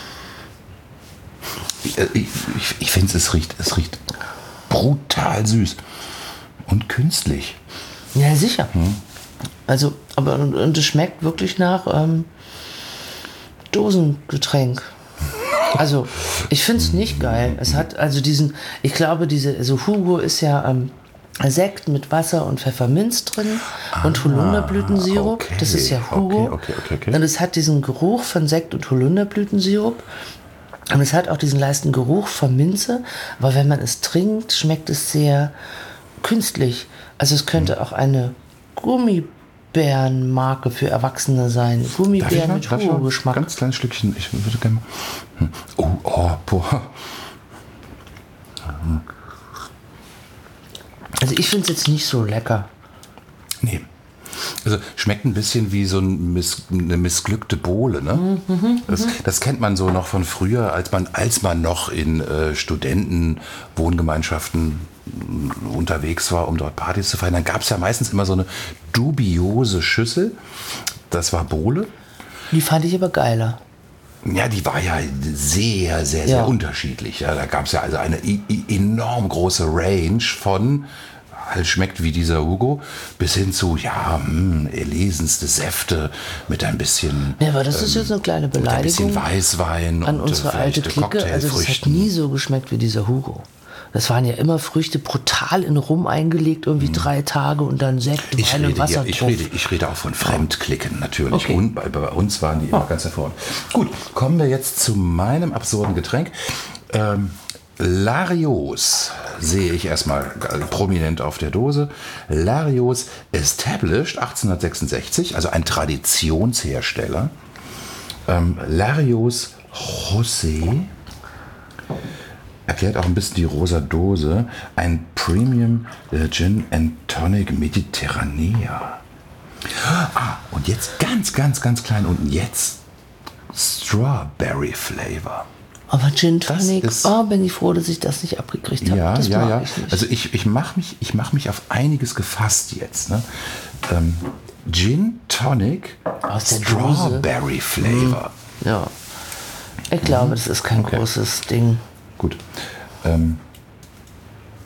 Speaker 2: Ich, äh, ich, ich, ich finde, es riecht, es riecht brutal süß und künstlich.
Speaker 1: ja sicher.
Speaker 2: Hm.
Speaker 1: Also aber und, und es schmeckt wirklich nach ähm, Dosengetränk. Also ich finde es nicht geil. Es hat also diesen, ich glaube diese, also Hugo ist ja ähm, Sekt mit Wasser und Pfefferminz drin und Holunderblütensirup.
Speaker 2: okay.
Speaker 1: Das ist ja Hugo.
Speaker 2: Okay, okay, okay, okay.
Speaker 1: Und es hat diesen Geruch von Sekt und Holunderblütensirup. Und es hat auch diesen leichten Geruch von Minze. Aber wenn man es trinkt, schmeckt es sehr künstlich. Also es könnte auch eine Gummibärenmarke für Erwachsene sein.
Speaker 2: Darf ich
Speaker 1: Gummibären
Speaker 2: mal,
Speaker 1: mit
Speaker 2: darf ich mal ein
Speaker 1: Hugo-Geschmack.
Speaker 2: ganz kleines Stückchen? Ich würde gerne. Hm. Oh, oh, boah.
Speaker 1: Also ich finde es jetzt nicht so lecker.
Speaker 2: Nee. Also schmeckt ein bisschen wie so ein miss, eine missglückte Bohle. Ne? das, das kennt man so noch von früher, als man, als man noch in äh, Studentenwohngemeinschaften äh, unterwegs war, um dort Partys zu feiern. Dann gab es ja meistens immer so eine dubiose Schüssel. Das war Bohle.
Speaker 1: Die fand ich aber geiler.
Speaker 2: Ja, die war ja sehr, sehr, sehr
Speaker 1: Ja.
Speaker 2: unterschiedlich. Ja, da gab es ja also eine i- i- enorm große Range von halt schmeckt wie dieser Hugo, bis hin zu, ja, mh, erlesenste Säfte mit ein bisschen,
Speaker 1: Ja, aber das ist jetzt eine kleine
Speaker 2: mit ein bisschen
Speaker 1: Beleidigung
Speaker 2: Weißwein
Speaker 1: an
Speaker 2: und
Speaker 1: unsere
Speaker 2: äh,
Speaker 1: alte
Speaker 2: vielleicht
Speaker 1: Clique. Also das hat
Speaker 2: Cocktailfrüchten.
Speaker 1: nie so geschmeckt wie dieser Hugo. Das waren ja immer Früchte brutal in Rum eingelegt, irgendwie drei Tage und dann Sekt,
Speaker 2: Mhm. ich,
Speaker 1: Wein und
Speaker 2: rede hier,
Speaker 1: Wasser
Speaker 2: ich,
Speaker 1: drauf.
Speaker 2: rede, ich rede auch von Fremdklicken, natürlich.
Speaker 1: Okay.
Speaker 2: Und bei, bei uns waren die immer ganz hervorragend. Gut, kommen wir jetzt zu meinem absurden Getränk. Ähm, Larios sehe ich erstmal prominent auf der Dose. Larios Established achtzehnhundertsechsundsechzig, also ein Traditionshersteller. Ähm, Larios Rosé erklärt auch ein bisschen die rosa Dose. Ein Premium äh, Gin and Tonic Mediterranea. Ah, und jetzt ganz, ganz, ganz klein unten. Jetzt Strawberry Flavor.
Speaker 1: Aber Gin Tonic,
Speaker 2: ist-
Speaker 1: oh, bin ich froh, dass ich das nicht abgekriegt habe.
Speaker 2: Ja,
Speaker 1: das
Speaker 2: ja,
Speaker 1: mag
Speaker 2: ja.
Speaker 1: ich nicht.
Speaker 2: Also ich, ich mache mich, ich mach mich auf einiges gefasst jetzt. Ne? Ähm, Gin Tonic
Speaker 1: Aus der
Speaker 2: Strawberry Flavor.
Speaker 1: ja. Ich glaube, das ist kein
Speaker 2: Okay.
Speaker 1: großes Ding.
Speaker 2: Gut. Ähm,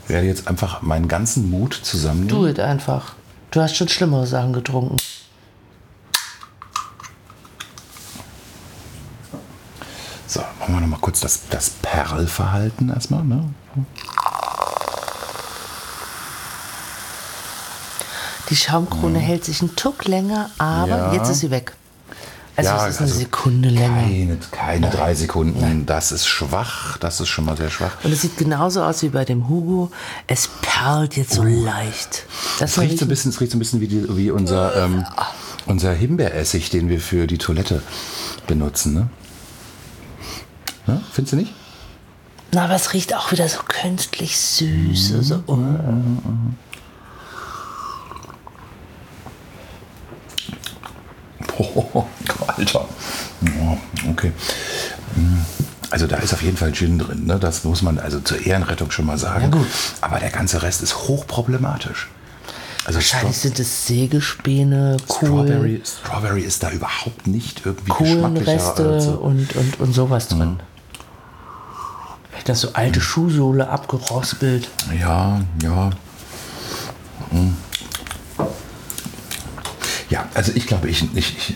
Speaker 2: werde jetzt einfach meinen ganzen Mut zusammennehmen.
Speaker 1: Du es einfach. Du hast schon schlimmere Sachen getrunken.
Speaker 2: So, machen wir noch mal kurz das, das Perlverhalten erstmal. Ne?
Speaker 1: Die Schaumkrone hm. hält sich einen Tuck länger, aber ja. jetzt ist sie weg. Also
Speaker 2: ja,
Speaker 1: es ist eine
Speaker 2: also
Speaker 1: Sekunde länger.
Speaker 2: Keine, keine
Speaker 1: Nein.
Speaker 2: drei Sekunden.
Speaker 1: Nein.
Speaker 2: Das ist schwach. Das ist schon mal sehr schwach.
Speaker 1: Und es sieht genauso aus wie bei dem Hugo. Es perlt jetzt so uh. leicht. Das
Speaker 2: es, riecht so ein bisschen, es riecht so ein bisschen wie, die, wie unser, ähm, unser Himbeeressig, den wir für die Toilette benutzen. Ne? Ja, findest du nicht?
Speaker 1: Na, aber es riecht auch wieder so künstlich süß. Mhm. So, oh.
Speaker 2: mhm. Oh, Alter. Oh, okay. Also da ist auf jeden Fall Gin drin, ne? Das muss man also zur Ehrenrettung schon mal sagen.
Speaker 1: Ja, gut.
Speaker 2: Aber der ganze Rest ist hochproblematisch. Also
Speaker 1: wahrscheinlich Stro- sind es Sägespäne, Kohl,
Speaker 2: Strawberry, Strawberry ist da überhaupt nicht irgendwie
Speaker 1: Kohlenreste
Speaker 2: geschmacklicher. Also.
Speaker 1: und, und, und sowas drin.
Speaker 2: Mhm.
Speaker 1: Vielleicht das so alte mhm. Schuhsohle abgerospelt.
Speaker 2: Ja, ja. Mhm. Ja, also ich glaube, ich, ich, ich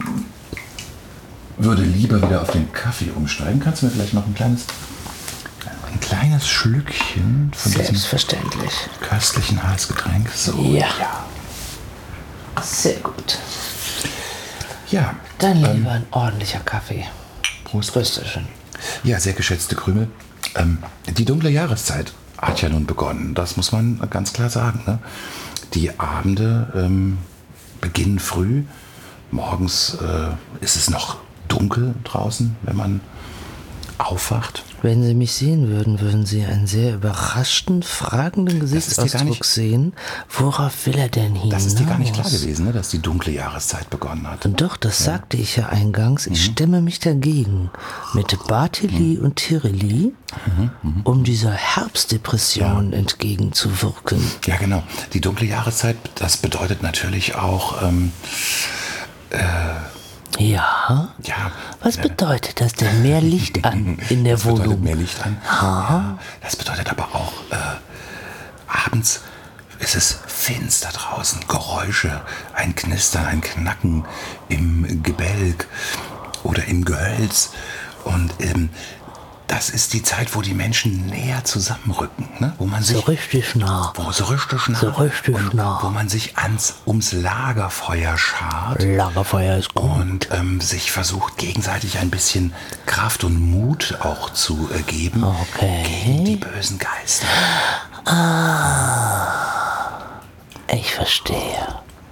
Speaker 2: würde lieber wieder auf den Kaffee umsteigen. Kannst du mir vielleicht noch ein kleines, ein kleines Schlückchen von
Speaker 1: Selbstverständlich.
Speaker 2: diesem köstlichen Heißgetränk? So,
Speaker 1: ja. ja. Sehr gut.
Speaker 2: Ja.
Speaker 1: Dann lieber ähm, ein ordentlicher Kaffee.
Speaker 2: Prost.
Speaker 1: Prösterchen.
Speaker 2: Ja, sehr geschätzte Krümel. Ähm, die dunkle Jahreszeit hat ja nun begonnen. Das muss man ganz klar sagen. Ne? Die Abende ähm, beginnen früh. Morgens äh, ist es noch dunkel draußen, wenn man aufwacht.
Speaker 1: Wenn Sie mich sehen würden, würden Sie einen sehr überraschten, fragenden Gesichtsausdruck nicht, sehen. Worauf will er denn hinaus?
Speaker 2: Das ist dir gar nicht klar gewesen, ne, dass die dunkle Jahreszeit begonnen hat.
Speaker 1: Und doch, das ja. sagte ich ja eingangs. Ich mhm. stemme mich dagegen, mit Barteli mhm. und Tireli, mhm. Mhm. um dieser Herbstdepression ja. entgegenzuwirken.
Speaker 2: Ja, genau. Die dunkle Jahreszeit, das bedeutet natürlich auch... Ähm, äh,
Speaker 1: Ja?
Speaker 2: Ja.
Speaker 1: Was bedeutet das denn? Mehr Licht an in der
Speaker 2: das
Speaker 1: Wohnung?
Speaker 2: Das bedeutet mehr Licht an.
Speaker 1: Ja.
Speaker 2: Das bedeutet aber auch, äh, abends ist es finster draußen. Geräusche, ein Knistern, ein Knacken im Gebälk oder im Gehölz. Und ähm, das ist die Zeit, wo die Menschen näher zusammenrücken, ne? Wo man sich
Speaker 1: so richtig nah,
Speaker 2: wo so richtig nah,
Speaker 1: so richtig
Speaker 2: und
Speaker 1: nah,
Speaker 2: wo man sich ans ums Lagerfeuer schart,
Speaker 1: Lagerfeuer ist gut,
Speaker 2: und ähm, sich versucht gegenseitig ein bisschen Kraft und Mut auch zu äh, geben
Speaker 1: okay.
Speaker 2: gegen die bösen Geister.
Speaker 1: Ah, ich verstehe.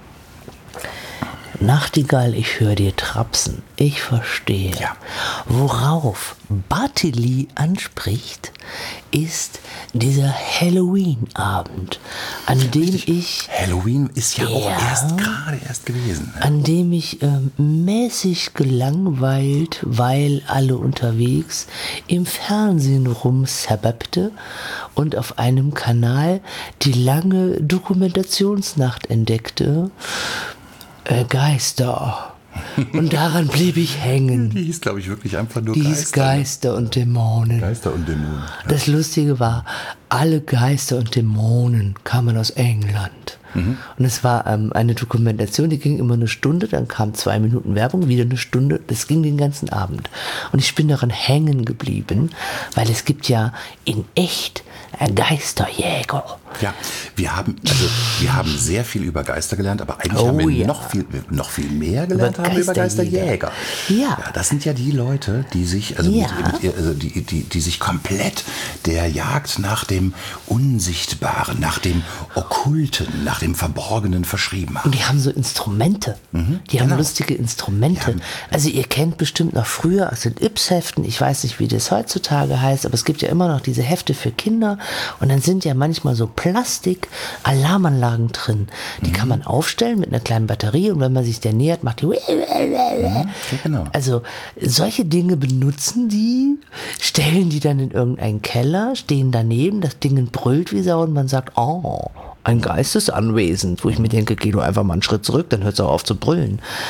Speaker 1: Nachtigall, ich höre dir trapsen. Ich verstehe.
Speaker 2: Ja.
Speaker 1: Worauf Barteli anspricht, ist dieser Halloween-Abend, an dem
Speaker 2: Richtig.
Speaker 1: ich...
Speaker 2: Halloween ist ja,
Speaker 1: ja
Speaker 2: auch erst gerade erst gewesen. Ne?
Speaker 1: An dem ich ähm, mäßig gelangweilt, weil alle unterwegs, im Fernsehen rumsabbte und auf einem Kanal die lange Dokumentationsnacht entdeckte. Äh, Geister. Und daran blieb ich hängen.
Speaker 2: Die hieß, glaube ich, wirklich einfach nur
Speaker 1: Die
Speaker 2: Geister.
Speaker 1: hieß Geister und Dämonen.
Speaker 2: Geister und Dämonen. Ja.
Speaker 1: Das Lustige war, alle Geister und Dämonen kamen aus England. Mhm. Und es war ähm, eine Dokumentation, die ging immer eine Stunde, dann kam zwei Minuten Werbung, wieder eine Stunde, das ging den ganzen Abend. Und ich bin daran hängen geblieben, weil es gibt ja in echt Geisterjäger.
Speaker 2: Ja, wir haben, also wir haben sehr viel über Geister gelernt, aber eigentlich
Speaker 1: oh,
Speaker 2: haben wir
Speaker 1: ja.
Speaker 2: noch viel, noch viel mehr gelernt über, haben über Geisterjäger.
Speaker 1: Ja.
Speaker 2: ja. Das sind ja die Leute, die sich, also,
Speaker 1: ja.
Speaker 2: mit, mit, also die, die, die sich komplett der Jagd nach dem Unsichtbaren, nach dem Okkulten, nach dem Verborgenen verschrieben haben.
Speaker 1: Und die haben so Instrumente. Mhm, die genau. haben lustige Instrumente. Haben, also ihr kennt bestimmt noch früher aus den Yps-Heften, ich weiß nicht, wie das heutzutage heißt, aber es gibt ja immer noch diese Hefte für Kinder und dann sind ja manchmal so Plastik-Alarmanlagen drin. Die mhm. kann man aufstellen mit einer kleinen Batterie und wenn man sich der nähert, macht die... Mhm, genau. Also solche Dinge benutzen die, stellen die dann in irgendeinen Keller, stehen daneben, das Ding brüllt wie Sau und man sagt, oh, ein Geist ist anwesend, wo ich mir denke, geh du einfach mal einen Schritt zurück, dann hört es auch auf zu brüllen.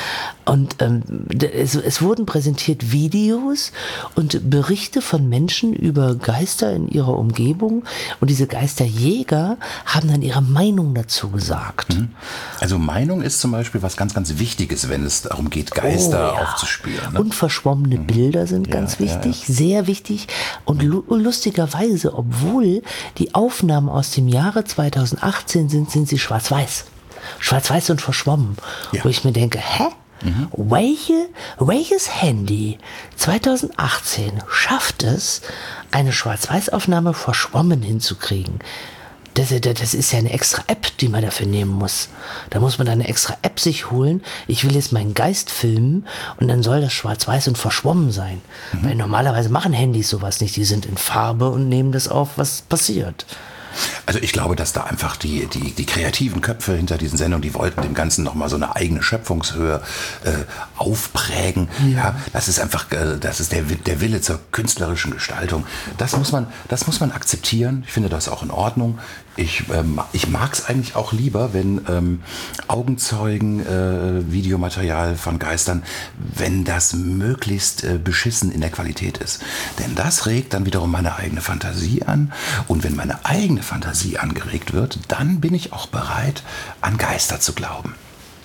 Speaker 1: Und ähm, es, es wurden präsentiert Videos und Berichte von Menschen über Geister in ihrer Umgebung. Und diese Geisterjäger haben dann ihre Meinung dazu gesagt.
Speaker 2: Also Meinung ist zum Beispiel was ganz, ganz Wichtiges, wenn es darum geht, Geister
Speaker 1: Oh, ja.
Speaker 2: aufzuspüren. Ne?
Speaker 1: Und verschwommene Bilder sind ganz
Speaker 2: ja,
Speaker 1: wichtig, sehr wichtig. Und lu lustigerweise, obwohl die Aufnahmen aus dem Jahre zweitausendachtzehn sind, sind sie schwarz-weiß. Schwarz-weiß und verschwommen.
Speaker 2: Ja.
Speaker 1: Wo ich mir denke, hä? Mhm. Welche, welches Handy zweitausendachtzehn schafft es, eine Schwarz-Weiß-Aufnahme verschwommen hinzukriegen? Das, das ist ja eine extra App, die man dafür nehmen muss. Da muss man dann eine extra App sich holen. Ich will jetzt meinen Geist filmen und dann soll das schwarz-weiß und verschwommen sein. Mhm. Weil normalerweise machen Handys sowas nicht. Die sind in Farbe und nehmen das auf, was passiert.
Speaker 2: Also ich glaube, dass da einfach die, die, die kreativen Köpfe hinter diesen Sendungen, die wollten dem Ganzen nochmal so eine eigene Schöpfungshöhe äh, aufprägen. Ja. Ja, das ist einfach, äh, das ist der, der Wille zur künstlerischen Gestaltung. Das muss man, das muss man akzeptieren. Ich finde das auch in Ordnung. Ich, ähm, ich mag es eigentlich auch lieber, wenn ähm, Augenzeugen, äh, Videomaterial von Geistern, wenn das möglichst äh, beschissen in der Qualität ist. Denn das regt dann wiederum meine eigene Fantasie an. Und wenn meine eigene Fantasie angeregt wird, dann bin ich auch bereit, an Geister zu glauben.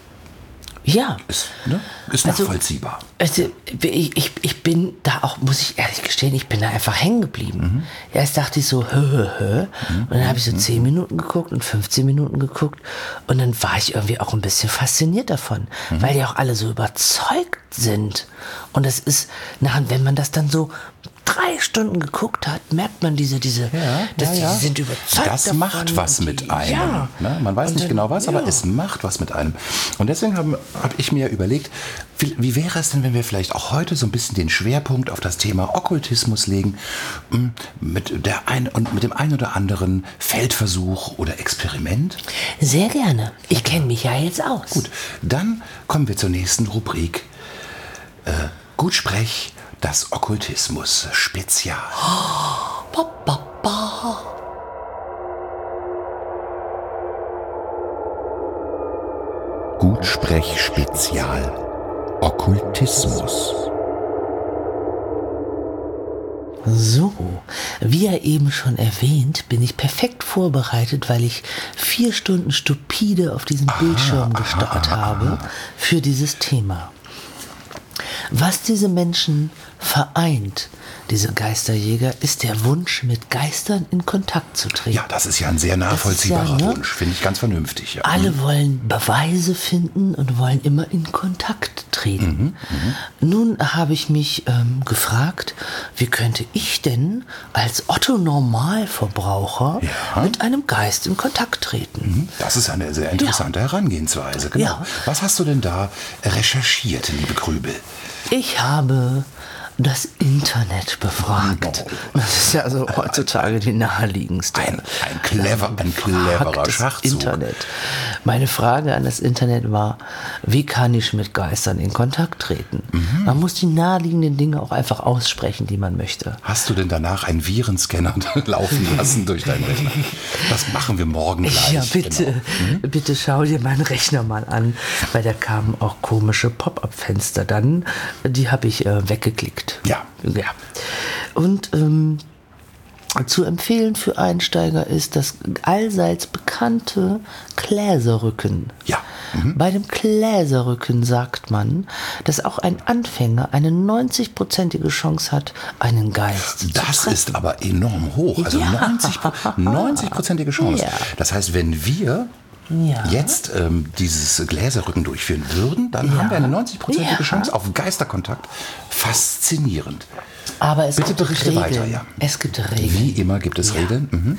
Speaker 1: Ja.
Speaker 2: Ist, ne? ist
Speaker 1: Also,
Speaker 2: nachvollziehbar.
Speaker 1: Also ich, ich, ich bin da auch, muss ich ehrlich gestehen, ich bin da einfach hängen geblieben. Mhm. Erst dachte ich so, hö, hö, hö. Mhm. Und dann habe ich so zehn Minuten geguckt und fünfzehn Minuten geguckt. Und dann war ich irgendwie auch ein bisschen fasziniert davon, mhm. weil die auch alle so überzeugt sind. Und das ist, na, wenn man das dann so drei Stunden geguckt hat, merkt man diese, diese,
Speaker 2: ja,
Speaker 1: dass
Speaker 2: ja, ja.
Speaker 1: die sind überzeugt
Speaker 2: Das
Speaker 1: davon
Speaker 2: macht was
Speaker 1: die,
Speaker 2: mit einem.
Speaker 1: Ja.
Speaker 2: Ne? Man weiß
Speaker 1: Und
Speaker 2: nicht
Speaker 1: dann,
Speaker 2: genau was,
Speaker 1: ja.
Speaker 2: aber es macht was mit einem. Und deswegen habe hab ich mir überlegt, wie, wie wäre es denn, wenn wir vielleicht auch heute so ein bisschen den Schwerpunkt auf das Thema Okkultismus legen, mit, der ein, und mit dem einen oder anderen Feldversuch oder Experiment?
Speaker 1: Sehr gerne. Ich kenne mich ja jetzt aus.
Speaker 2: Gut, dann kommen wir zur nächsten Rubrik. Äh, Gutsprech, das Okkultismus-Spezial.
Speaker 1: Ba, ba, ba.
Speaker 2: Gutsprech-Spezial. Okkultismus.
Speaker 1: So, wie ja eben schon erwähnt, bin ich perfekt vorbereitet, weil ich vier Stunden stupide auf diesem
Speaker 2: aha,
Speaker 1: Bildschirm
Speaker 2: aha,
Speaker 1: gestarrt
Speaker 2: aha,
Speaker 1: habe
Speaker 2: aha.
Speaker 1: für dieses Thema. Was diese Menschen vereint, diese Geisterjäger, ist der Wunsch, mit Geistern in Kontakt zu treten.
Speaker 2: Ja, das ist ja ein sehr nachvollziehbarer
Speaker 1: ja, ne?
Speaker 2: Wunsch. Finde ich ganz vernünftig. Ja.
Speaker 1: Alle wollen Beweise finden und wollen immer in Kontakt treten. Mhm, Nun habe ich mich ähm, gefragt, wie könnte ich denn als Otto-Normalverbraucher
Speaker 2: Ja.
Speaker 1: mit einem Geist in Kontakt treten?
Speaker 2: Das ist eine sehr interessante Herangehensweise. Genau.
Speaker 1: Ja.
Speaker 2: Was hast du denn da recherchiert, liebe Krübel?
Speaker 1: Ich habe das Internet befragt.
Speaker 2: Oh.
Speaker 1: Das ist ja also heutzutage die naheliegendste.
Speaker 2: Ein, ein, clever, ein cleverer
Speaker 1: Frag des
Speaker 2: Schachzug.
Speaker 1: Internet. Meine Frage an das Internet war, wie kann ich mit Geistern in Kontakt treten? Mhm. Man muss die naheliegenden Dinge auch einfach aussprechen, die man möchte.
Speaker 2: Hast du denn danach einen Virenscanner laufen lassen durch deinen Rechner? Das machen wir morgen gleich.
Speaker 1: Ja, bitte,
Speaker 2: Genau. Mhm.
Speaker 1: bitte schau dir meinen Rechner mal an, weil da kamen auch komische Pop-up-Fenster dann. Die habe ich äh, weggeklickt.
Speaker 2: Ja.
Speaker 1: Ja. Und ähm, zu empfehlen für Einsteiger ist das allseits bekannte Gläserrücken.
Speaker 2: Ja. Mhm.
Speaker 1: Bei dem Gläserrücken sagt man, dass auch ein Anfänger eine neunzig-prozentige Chance hat, einen Geist zu
Speaker 2: Das
Speaker 1: treffen.
Speaker 2: ist aber enorm hoch. Also
Speaker 1: Ja.
Speaker 2: neunzig-prozentige Chance.
Speaker 1: Ja.
Speaker 2: Das heißt, wenn wir
Speaker 1: Ja.
Speaker 2: jetzt ähm, dieses Gläserrücken durchführen würden, dann haben wir eine neunzig-prozentige
Speaker 1: Ja.
Speaker 2: Chance auf Geisterkontakt. Faszinierend.
Speaker 1: Aber es
Speaker 2: Bitte
Speaker 1: gibt
Speaker 2: berichte
Speaker 1: Regeln.
Speaker 2: weiter, ja.
Speaker 1: Es gibt Regeln.
Speaker 2: Wie immer gibt es
Speaker 1: Ja.
Speaker 2: Regeln. Mhm.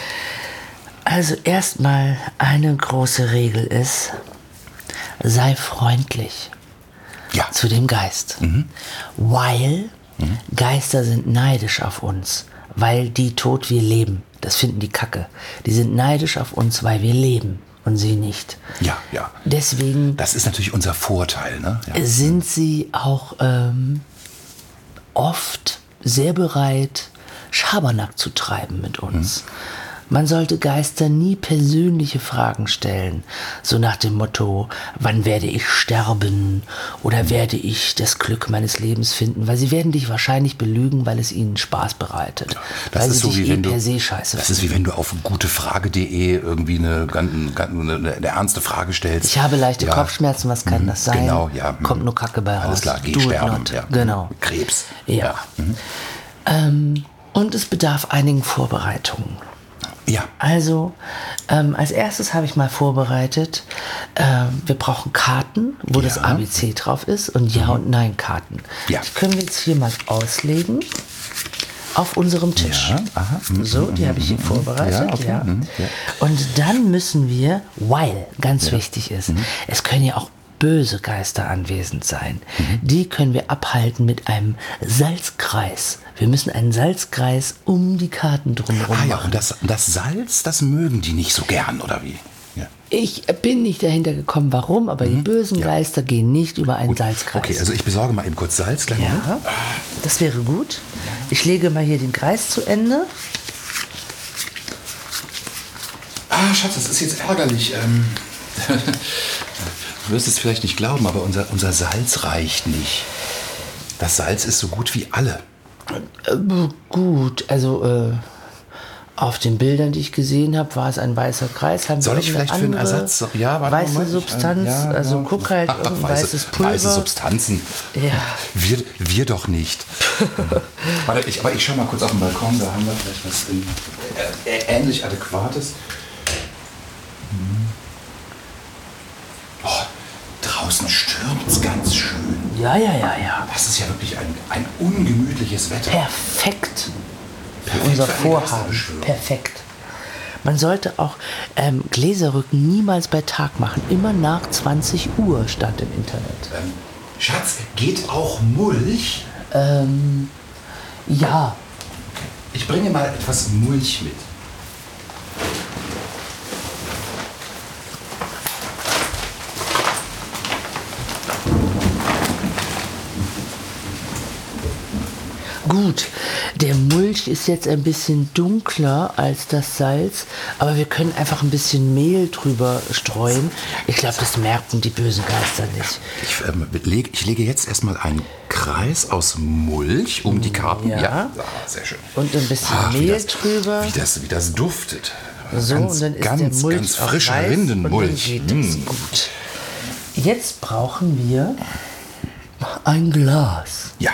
Speaker 1: Also erstmal eine große Regel ist, sei freundlich
Speaker 2: Ja.
Speaker 1: zu dem Geist. Weil Geister sind neidisch auf uns, weil die tot wir leben. Das finden die Kacke. Die sind neidisch auf uns, weil wir leben und sie nicht.
Speaker 2: Ja, ja.
Speaker 1: Deswegen
Speaker 2: Das ist natürlich unser Vorteil. Ne? Ja.
Speaker 1: sind sie auch ähm, oft sehr bereit, Schabernack zu treiben mit uns. Man sollte Geister nie persönliche Fragen stellen, so nach dem Motto, wann werde ich sterben oder werde ich das Glück meines Lebens finden, weil sie werden dich wahrscheinlich belügen, weil es ihnen Spaß bereitet.
Speaker 2: Das
Speaker 1: weil
Speaker 2: ist
Speaker 1: sie
Speaker 2: so
Speaker 1: dich
Speaker 2: wie
Speaker 1: eh
Speaker 2: wenn du,
Speaker 1: per se scheiße
Speaker 2: das ist
Speaker 1: finden.
Speaker 2: wie wenn du auf gutefrage punkt de irgendwie eine, eine, eine, eine ernste Frage stellst.
Speaker 1: Ich habe leichte
Speaker 2: ja.
Speaker 1: Kopfschmerzen, was kann
Speaker 2: Mhm.
Speaker 1: das sein?
Speaker 2: Genau, ja.
Speaker 1: Kommt nur Kacke bei raus.
Speaker 2: Alles klar, geh
Speaker 1: Do it
Speaker 2: sterben.
Speaker 1: not.
Speaker 2: Ja.
Speaker 1: Genau.
Speaker 2: Krebs.
Speaker 1: Ja.
Speaker 2: Ja. Mhm.
Speaker 1: Ähm, und es bedarf einigen Vorbereitungen.
Speaker 2: Ja.
Speaker 1: Also, ähm, als erstes habe ich mal vorbereitet, ähm, wir brauchen Karten, wo
Speaker 2: Ja.
Speaker 1: das A B C drauf ist und Ja- und Nein-Karten.
Speaker 2: Ja.
Speaker 1: Die können wir jetzt hier mal auslegen auf unserem Tisch.
Speaker 2: Ja, aha, mhm,
Speaker 1: So, die
Speaker 2: mhm,
Speaker 1: habe ich hier
Speaker 2: mhm,
Speaker 1: vorbereitet.
Speaker 2: ja, okay,
Speaker 1: ja.
Speaker 2: mhm, ja.
Speaker 1: Und dann müssen wir, weil ganz wichtig ist,
Speaker 2: Mhm.
Speaker 1: es können ja auch böse Geister anwesend sein. Die können wir abhalten mit einem Salzkreis. Wir müssen einen Salzkreis um die Karten drumherum
Speaker 2: Ah ja,
Speaker 1: machen.
Speaker 2: und das, das Salz, das mögen die nicht so gern, oder wie? Ja.
Speaker 1: Ich bin nicht dahinter gekommen, warum, aber die bösen
Speaker 2: Ja.
Speaker 1: Geister gehen nicht über einen
Speaker 2: Gut.
Speaker 1: Salzkreis.
Speaker 2: Okay, also ich besorge mal eben kurz Salz. Kleinen Moment.
Speaker 1: ja, das wäre gut. Ich lege mal hier den Kreis zu Ende.
Speaker 2: Ah, Schatz, das ist jetzt ärgerlich. Ähm, du wirst es vielleicht nicht glauben, aber unser, unser Salz reicht nicht. Das Salz ist so gut wie alle.
Speaker 1: Äh, gut, also äh, auf den Bildern, die ich gesehen habe, war es ein weißer Kreis. Haben
Speaker 2: Soll
Speaker 1: wir
Speaker 2: ich
Speaker 1: irgendeine
Speaker 2: vielleicht für einen
Speaker 1: andere
Speaker 2: Ersatz... Ja, warte
Speaker 1: weiße
Speaker 2: mal, ich-
Speaker 1: Substanz,
Speaker 2: ja,
Speaker 1: also
Speaker 2: ja.
Speaker 1: guck halt,
Speaker 2: Ach,
Speaker 1: irgendein
Speaker 2: weiße,
Speaker 1: weißes Pulver.
Speaker 2: Weiße Substanzen.
Speaker 1: Ja.
Speaker 2: Wir, wir doch nicht. Warte, ich, aber ich schau mal kurz auf den Balkon, da haben wir vielleicht was in, äh, äh, ähnlich Adäquates. Hm. Oh, draußen stürmt es ganz schön.
Speaker 1: Ja, ja, ja, ja.
Speaker 2: Das ist ja wirklich ein, ein ungemütliches Wetter.
Speaker 1: Perfekt für
Speaker 2: Perfekt
Speaker 1: unser
Speaker 2: für eine
Speaker 1: Vorhaben.
Speaker 2: Geisterbeschwörung.
Speaker 1: Perfekt. Man sollte auch ähm, Gläserrücken niemals bei Tag machen. Immer nach zwanzig Uhr stand im Internet.
Speaker 2: Ähm, Schatz, geht auch Mulch?
Speaker 1: Ähm, ja.
Speaker 2: Ich bringe mal etwas Mulch mit.
Speaker 1: Gut, der Mulch ist jetzt ein bisschen dunkler als das Salz, aber wir können einfach ein bisschen Mehl drüber streuen. Ich glaube, das merken die bösen Geister nicht.
Speaker 2: Ich, ähm, leg, ich lege jetzt erstmal einen Kreis aus Mulch um die Karten.
Speaker 1: Ja.
Speaker 2: Ah, sehr schön.
Speaker 1: Und ein bisschen
Speaker 2: Ach, wie
Speaker 1: Mehl
Speaker 2: das,
Speaker 1: drüber.
Speaker 2: Wie das, wie das duftet.
Speaker 1: So,
Speaker 2: ganz,
Speaker 1: und dann ist
Speaker 2: ganz,
Speaker 1: der Mulch
Speaker 2: ganz
Speaker 1: auch
Speaker 2: frischer
Speaker 1: reif
Speaker 2: Rindenmulch.
Speaker 1: Und dann geht es gut. Jetzt brauchen wir ein Glas.
Speaker 2: Ja.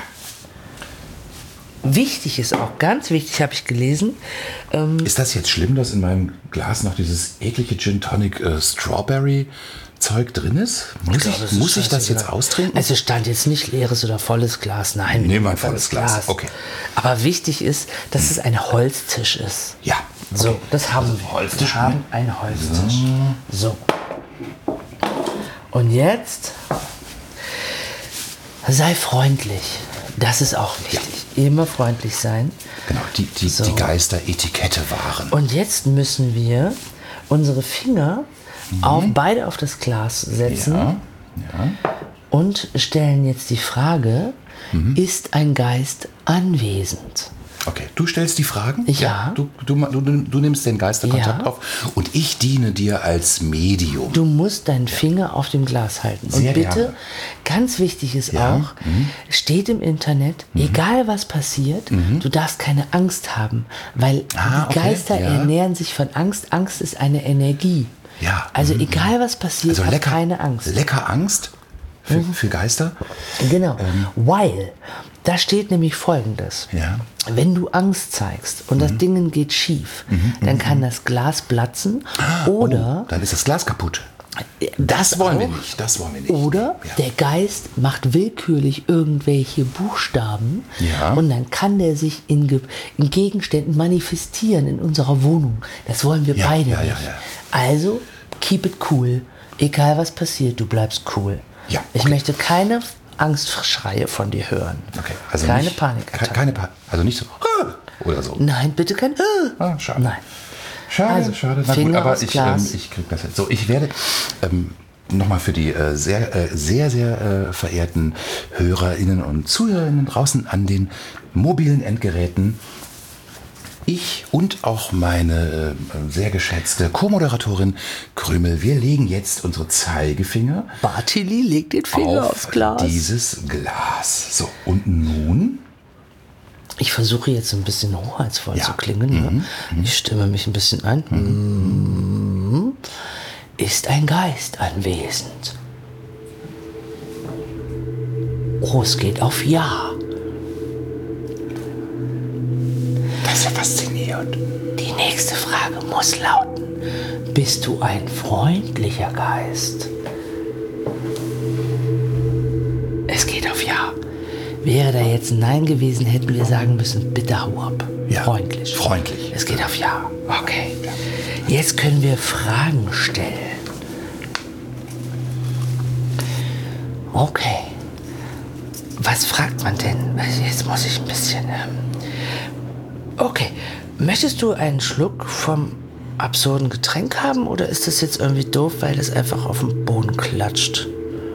Speaker 1: Wichtig ist auch, ganz wichtig, habe ich gelesen, ähm,
Speaker 2: Ist das jetzt schlimm, dass in meinem Glas noch dieses eklige Gin Tonic äh, Strawberry Zeug drin ist? Muss ich,
Speaker 1: glaube, es ist
Speaker 2: muss ich das jetzt
Speaker 1: scheißegal.
Speaker 2: austrinken?
Speaker 1: Also stand jetzt nicht leeres oder volles Glas, nein.
Speaker 2: Nehmen wir ein volles Glas, okay.
Speaker 1: Aber wichtig ist, dass es ein Holztisch ist.
Speaker 2: Ja.
Speaker 1: So, das haben
Speaker 2: Also
Speaker 1: wir.
Speaker 2: Holztisch,
Speaker 1: wir haben einen Holztisch. So. Und jetzt sei freundlich. Das ist auch wichtig. Immer freundlich sein.
Speaker 2: Genau, die, die,
Speaker 1: So.
Speaker 2: die Geister-Etikette wahren.
Speaker 1: Und jetzt müssen wir unsere Finger auf, beide auf das Glas setzen
Speaker 2: Ja, ja.
Speaker 1: und stellen jetzt die Frage, ist ein Geist anwesend?
Speaker 2: Okay, du stellst die Fragen.
Speaker 1: Ja.
Speaker 2: Du, du, du, du nimmst den Geisterkontakt
Speaker 1: Ja.
Speaker 2: auf und ich diene dir als Medium.
Speaker 1: Du musst deinen Finger auf dem Glas halten.
Speaker 2: Sehr
Speaker 1: Und bitte,
Speaker 2: gerne.
Speaker 1: ganz wichtig ist
Speaker 2: Ja.
Speaker 1: auch, steht im Internet, egal was passiert, du darfst keine Angst haben, weil
Speaker 2: Ah,
Speaker 1: die
Speaker 2: okay,
Speaker 1: Geister
Speaker 2: ja.
Speaker 1: ernähren sich von Angst. Angst ist eine Energie.
Speaker 2: Ja.
Speaker 1: Also
Speaker 2: Mhm.
Speaker 1: egal was passiert,
Speaker 2: Also
Speaker 1: hab
Speaker 2: lecker,
Speaker 1: keine Angst.
Speaker 2: lecker Angst für, für Geister.
Speaker 1: Genau,
Speaker 2: Ähm.
Speaker 1: weil da steht nämlich Folgendes.
Speaker 2: Ja.
Speaker 1: Wenn du Angst zeigst und das Ding geht schief, dann kann das Glas platzen oder
Speaker 2: Oh, dann ist das Glas kaputt.
Speaker 1: das
Speaker 2: Das wollen wir
Speaker 1: auch.
Speaker 2: nicht. Das wollen wir nicht.
Speaker 1: Oder
Speaker 2: Ja.
Speaker 1: der Geist macht willkürlich irgendwelche Buchstaben
Speaker 2: Ja.
Speaker 1: und dann kann der sich in, Ge in Gegenständen manifestieren in unserer Wohnung. Das wollen wir
Speaker 2: Ja,
Speaker 1: beide
Speaker 2: ja,
Speaker 1: nicht.
Speaker 2: ja, ja.
Speaker 1: Also keep it cool. Egal was passiert, du bleibst cool.
Speaker 2: Ja,
Speaker 1: Ich
Speaker 2: okay.
Speaker 1: möchte keine Angstschreie von dir hören.
Speaker 2: Okay, also
Speaker 1: keine
Speaker 2: nicht,
Speaker 1: Panikattacke.
Speaker 2: ke- Keine pa also nicht so "Ah", oder so.
Speaker 1: Nein, bitte kein.
Speaker 2: Ah, schade.
Speaker 1: Nein.
Speaker 2: Schade,
Speaker 1: Also,
Speaker 2: schade. Na gut,
Speaker 1: Finger
Speaker 2: aber
Speaker 1: aufs
Speaker 2: ich, ähm,
Speaker 1: Glas.
Speaker 2: ich krieg das jetzt. So, ich werde ähm, nochmal für die äh, sehr, äh, sehr, sehr äh, verehrten HörerInnen und ZuhörerInnen draußen an den mobilen Endgeräten ich und auch meine äh, sehr geschätzte Co-Moderatorin Krümel, wir legen jetzt unsere Zeigefinger
Speaker 1: Bartili legt den Finger
Speaker 2: auf
Speaker 1: aufs Glas.
Speaker 2: dieses Glas. So, und nun?
Speaker 1: Ich versuche jetzt ein bisschen hoheitsvoll
Speaker 2: Ja.
Speaker 1: zu klingen. Ne?
Speaker 2: Mhm.
Speaker 1: Ich stimme mich ein bisschen ein. Mhm. Ist ein Geist anwesend? Oh, es geht auf Ja.
Speaker 2: Das ist ja faszinierend.
Speaker 1: Die nächste Frage muss lauten: Bist du ein freundlicher Geist? Es geht auf Ja. Wäre da jetzt ein Nein gewesen, hätten wir sagen müssen, bitte hau ab.
Speaker 2: Ja,
Speaker 1: Freundlich.
Speaker 2: freundlich.
Speaker 1: Es geht auf Ja. Okay. Jetzt können wir Fragen stellen. Okay. Was fragt man denn? Jetzt muss ich ein bisschen... Ähm okay. Möchtest du einen Schluck vom absurden Getränk haben oder ist das jetzt irgendwie doof, weil es einfach auf den Boden klatscht?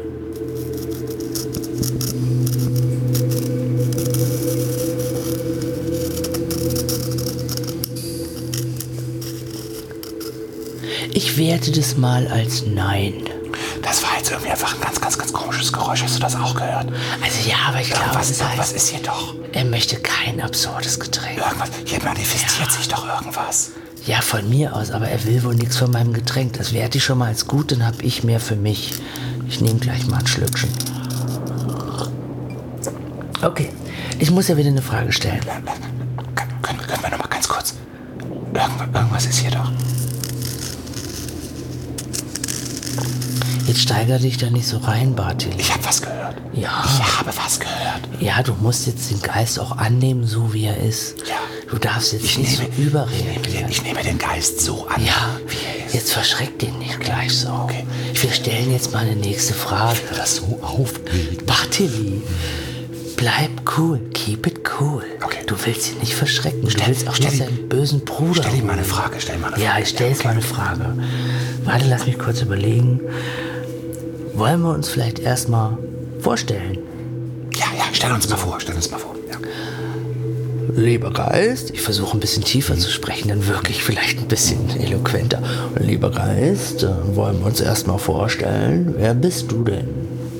Speaker 1: Ich werte das mal als Nein.
Speaker 2: Das war jetzt irgendwie einfach ein ganz, ganz, ganz komisches Geräusch. Hast du das auch gehört?
Speaker 1: Also ja, aber ich glaube,
Speaker 2: was,
Speaker 1: es heißt,
Speaker 2: was ist hier doch?
Speaker 1: er möchte kein absurdes Getränk.
Speaker 2: Irgendwas. Hier manifestiert
Speaker 1: Ja.
Speaker 2: sich doch irgendwas.
Speaker 1: Ja, von mir aus, aber er will wohl nichts von meinem Getränk. Das werte ich schon mal als gut, dann habe ich mehr für mich. Ich nehme gleich mal ein Schlückchen. Okay, ich muss ja wieder eine Frage stellen.
Speaker 2: Können, können wir noch mal ganz kurz? Irgendwas, irgendwas ist hier doch.
Speaker 1: Jetzt steigere dich da nicht so rein, Bartili.
Speaker 2: Ich habe was gehört.
Speaker 1: Ja.
Speaker 2: Ich habe was gehört.
Speaker 1: Ja, du musst jetzt den Geist auch annehmen, so wie er ist.
Speaker 2: Ja.
Speaker 1: Du darfst jetzt
Speaker 2: Ich
Speaker 1: nicht
Speaker 2: nehme,
Speaker 1: so
Speaker 2: ich,
Speaker 1: überreagieren.
Speaker 2: nehme den, ich nehme den Geist so an,
Speaker 1: Ja,
Speaker 2: wie er ist.
Speaker 1: jetzt verschreck den nicht gleich so.
Speaker 2: Okay.
Speaker 1: Wir stellen jetzt mal eine nächste Frage.
Speaker 2: Das so aufgeregt.
Speaker 1: Bartili, bleib cool, keep it cool.
Speaker 2: Okay.
Speaker 1: Du willst ihn nicht verschrecken,
Speaker 2: Stell-
Speaker 1: du willst auch
Speaker 2: stell
Speaker 1: nicht
Speaker 2: ihm-
Speaker 1: seinen bösen Bruder.
Speaker 2: Stell ihm mal eine
Speaker 1: holen.
Speaker 2: Frage, stell ihm mal eine
Speaker 1: Ja,
Speaker 2: Frage.
Speaker 1: ich stelle jetzt mal eine Frage. Warte, lass mich kurz überlegen. Wollen wir uns vielleicht erstmal vorstellen?
Speaker 2: Ja, ja, stell uns mal vor, stell uns mal vor. Ja.
Speaker 1: Lieber Geist, ich versuche ein bisschen tiefer zu sprechen, dann wirklich vielleicht ein bisschen eloquenter. Lieber Geist, äh, wollen wir uns erstmal vorstellen, wer bist du denn?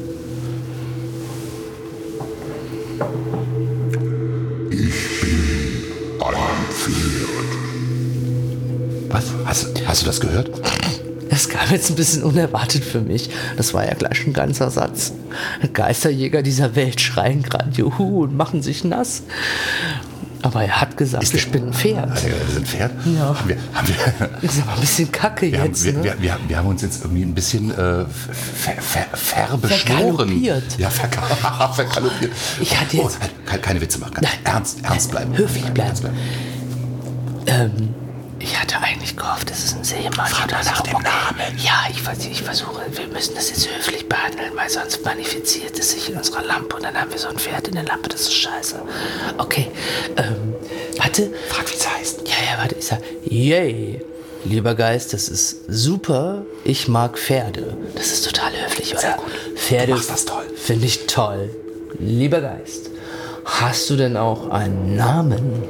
Speaker 2: Was? Hast, hast du das gehört?
Speaker 1: Das kam jetzt ein bisschen unerwartet für mich. Das war ja gleich ein ganzer Satz. Geisterjäger dieser Welt schreien gerade Juhu und machen sich nass. Aber er hat gesagt, ich bin ein Pferd.
Speaker 2: Hat er gesagt, wir sind Pferd?
Speaker 1: Ja.
Speaker 2: Haben wir, haben wir,
Speaker 1: Ist aber ein bisschen kacke
Speaker 2: wir, haben,
Speaker 1: jetzt,
Speaker 2: wir,
Speaker 1: ne?
Speaker 2: wir, wir, wir haben uns jetzt irgendwie ein bisschen äh, ver, ver, verbeschworen.
Speaker 1: Vergaloppiert.
Speaker 2: Ja, verka- vergaloppiert.
Speaker 1: Ich hatte jetzt-
Speaker 2: Oh, keine, keine Witze machen.
Speaker 1: Nein.
Speaker 2: Ernst, ernst bleiben.
Speaker 1: Höflich bleiben.
Speaker 2: Ernst bleiben.
Speaker 1: Ähm, ich hatte eigentlich gehofft, das ist ein Seemann.
Speaker 2: Frag
Speaker 1: oder
Speaker 2: mal nach
Speaker 1: so.
Speaker 2: dem Namen.
Speaker 1: Ja, ich, vers- ich versuche, wir müssen das jetzt höflich behandeln, weil sonst manifestiert es sich in unserer Lampe und dann haben wir so ein Pferd in der Lampe, das ist scheiße. Okay, ähm, warte.
Speaker 2: Frag, wie es heißt.
Speaker 1: Ja, ja, warte, ich sag, yay, lieber Geist, das ist super, ich mag Pferde. Das ist total höflich, oder?
Speaker 2: Sehr gut.
Speaker 1: Pferde
Speaker 2: Du machst das toll.
Speaker 1: finde ich toll. Lieber Geist, hast du denn auch einen Namen?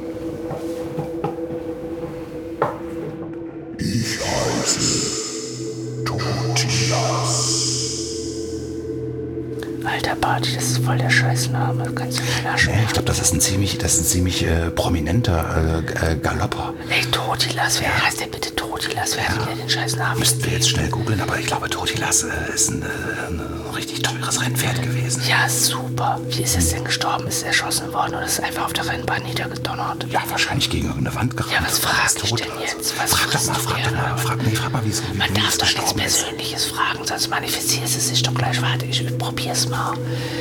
Speaker 3: Ich heiße Totilas.
Speaker 1: Alter Barty, das ist voll der Scheißname. Kannst du mir nachschauen?
Speaker 2: Nee, ich glaube, das ist ein ziemlich, das ist ein ziemlich äh, prominenter äh, äh, Galopper.
Speaker 1: Ey, Totilas, wer heißt denn bitte Totilas? Wer hat denn den Scheißnamen?
Speaker 2: Müssten wir jetzt schnell googeln, aber ich glaube, Totilas äh, ist ein, äh, ein richtig teures Rennpferd gewesen.
Speaker 1: Ja, super. Wie ist es denn gestorben? Ist er erschossen worden oder ist er einfach auf der Rennbahn niedergedonnert?
Speaker 2: Ja, wahrscheinlich gegen irgendeine Wand gerannt.
Speaker 1: Ja, was
Speaker 2: und
Speaker 1: frag
Speaker 2: ist
Speaker 1: ich
Speaker 2: tot
Speaker 1: denn
Speaker 2: oder so.
Speaker 1: jetzt? Was
Speaker 2: frag doch
Speaker 1: frisst
Speaker 2: mal,
Speaker 1: du
Speaker 2: frag doch
Speaker 1: gerne?
Speaker 2: mal, frag, nee, frag mal, wie es wie
Speaker 1: Man
Speaker 2: wie
Speaker 1: darf
Speaker 2: es
Speaker 1: doch nichts
Speaker 2: gestorben ist.
Speaker 1: Persönliches fragen, sonst manifestiert es sich doch gleich. Warte, ich probier's mal.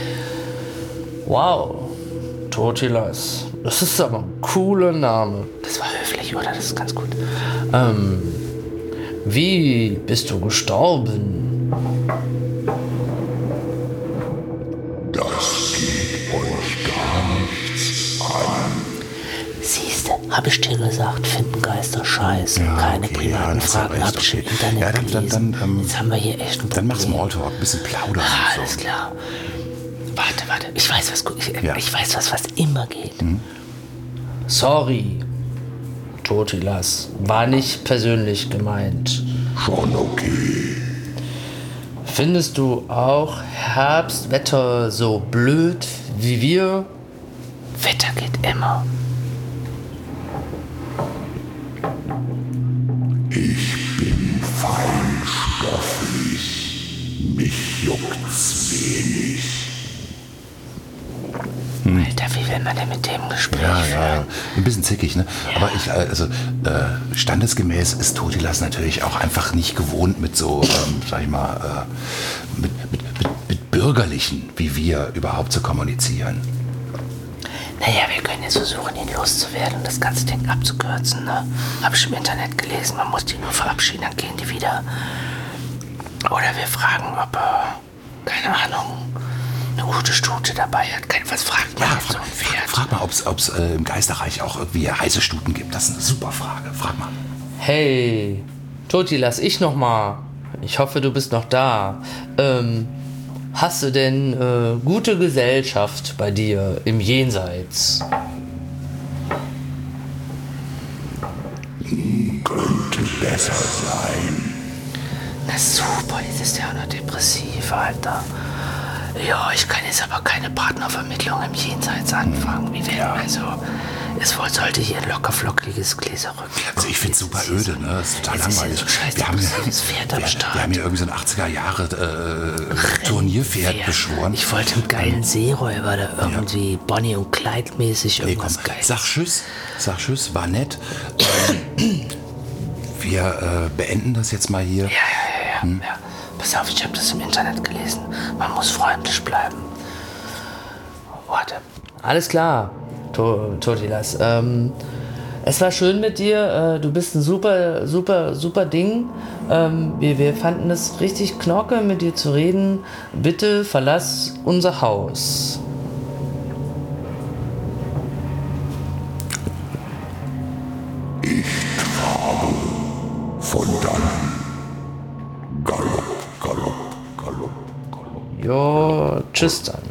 Speaker 1: Wow, Totilas. Das ist aber ein cooler Name. Das war höflich, oder? Das ist ganz gut. Ähm, wie bist du gestorben?
Speaker 3: Das geht euch gar nichts an.
Speaker 1: Siehste, hab ich dir gesagt, finden Geister scheiße.
Speaker 2: Ja,
Speaker 1: Keine
Speaker 2: okay,
Speaker 1: privaten
Speaker 2: ja, das ist
Speaker 1: Fragen
Speaker 2: aber
Speaker 1: hab
Speaker 2: echt
Speaker 1: ich im
Speaker 2: okay.
Speaker 1: Internet
Speaker 2: Ja, dann- dann-
Speaker 1: gelesen.
Speaker 2: dann, ähm,
Speaker 1: Jetzt haben wir hier echt ein Problem.
Speaker 2: Dann mach Smalltalk, ein bisschen plaudern.
Speaker 1: Ah,
Speaker 2: und
Speaker 1: alles
Speaker 2: so.
Speaker 1: klar. Warte, warte. Ich weiß was gut. Ich,
Speaker 2: Ja.
Speaker 1: ich weiß was, was immer geht. Sorry. Totilas. War nicht persönlich gemeint.
Speaker 3: Schon okay.
Speaker 1: Findest du auch Herbstwetter so blöd wie wir? Wetter geht immer.
Speaker 3: Ich bin feinstofflich. Mich juckt's wenig.
Speaker 1: Alter, wie will man denn mit dem Gespräch
Speaker 2: Ja,
Speaker 1: führen?
Speaker 2: ja, ein bisschen zickig, ne? Aber ich, äh, also äh, standesgemäß ist Totilas natürlich auch einfach nicht gewohnt mit so, ähm, sag ich mal, äh, mit, mit, mit, mit Bürgerlichen wie wir überhaupt zu kommunizieren.
Speaker 1: Naja, wir können jetzt versuchen, ihn loszuwerden und das ganze Ding abzukürzen, ne? Hab ich im Internet gelesen, man muss die nur verabschieden, dann gehen die wieder. Oder wir fragen, ob, äh, keine Ahnung, eine gute Stute dabei hat. Kein, was fragt man
Speaker 2: Ja,
Speaker 1: denn so
Speaker 2: frag,
Speaker 1: ein Pferd?
Speaker 2: frag, frag mal, ob es äh, im Geisterreich auch irgendwie heiße Stuten gibt. Das ist eine super Frage. Frag mal.
Speaker 1: Hey, Toti, lass ich noch mal. Ich hoffe, du bist noch da. Ähm, hast du denn äh, gute Gesellschaft bei dir im Jenseits?
Speaker 3: Könnte besser sein.
Speaker 1: Na super, jetzt ist der auch noch depressiv, Alter. Ja, ich kann jetzt aber keine Partnervermittlung im Jenseits anfangen. Wie wäre also? Es wohl sollte hier ein lockerflockiges Gläserrücken.
Speaker 2: Also ich finde es super öde, ne? Das ist total
Speaker 1: Jetzt ist
Speaker 2: langweilig.
Speaker 1: hier so ein scheiß
Speaker 2: wir, haben hier,
Speaker 1: depressives Pferd am
Speaker 2: wir,
Speaker 1: Start.
Speaker 2: wir haben hier irgendwie so ein achtziger Jahre äh, Turnierpferd
Speaker 1: Pferd.
Speaker 2: beschworen.
Speaker 1: Ich wollte einen geilen Seeräuber da irgendwie Bonnie und Clyde mäßig
Speaker 2: Nee, komm,
Speaker 1: irgendwas Geiles.
Speaker 2: sag Tschüss, sag Tschüss, war nett. Ähm, wir äh, beenden das jetzt mal hier.
Speaker 1: Ja, ja, ja, ja. ja. Pass auf, ich habe das im Internet gelesen. Man muss freundlich bleiben. Warte. Alles klar, to Totilas. Ähm, es war schön mit dir. Äh, du bist ein super, super, super Ding. Ähm, wir, wir fanden es richtig knorke, mit dir zu reden. Bitte verlass unser Haus.
Speaker 3: Von dann. Galopp, Galopp, Galopp, Galopp.
Speaker 1: Jo, tschüss dann.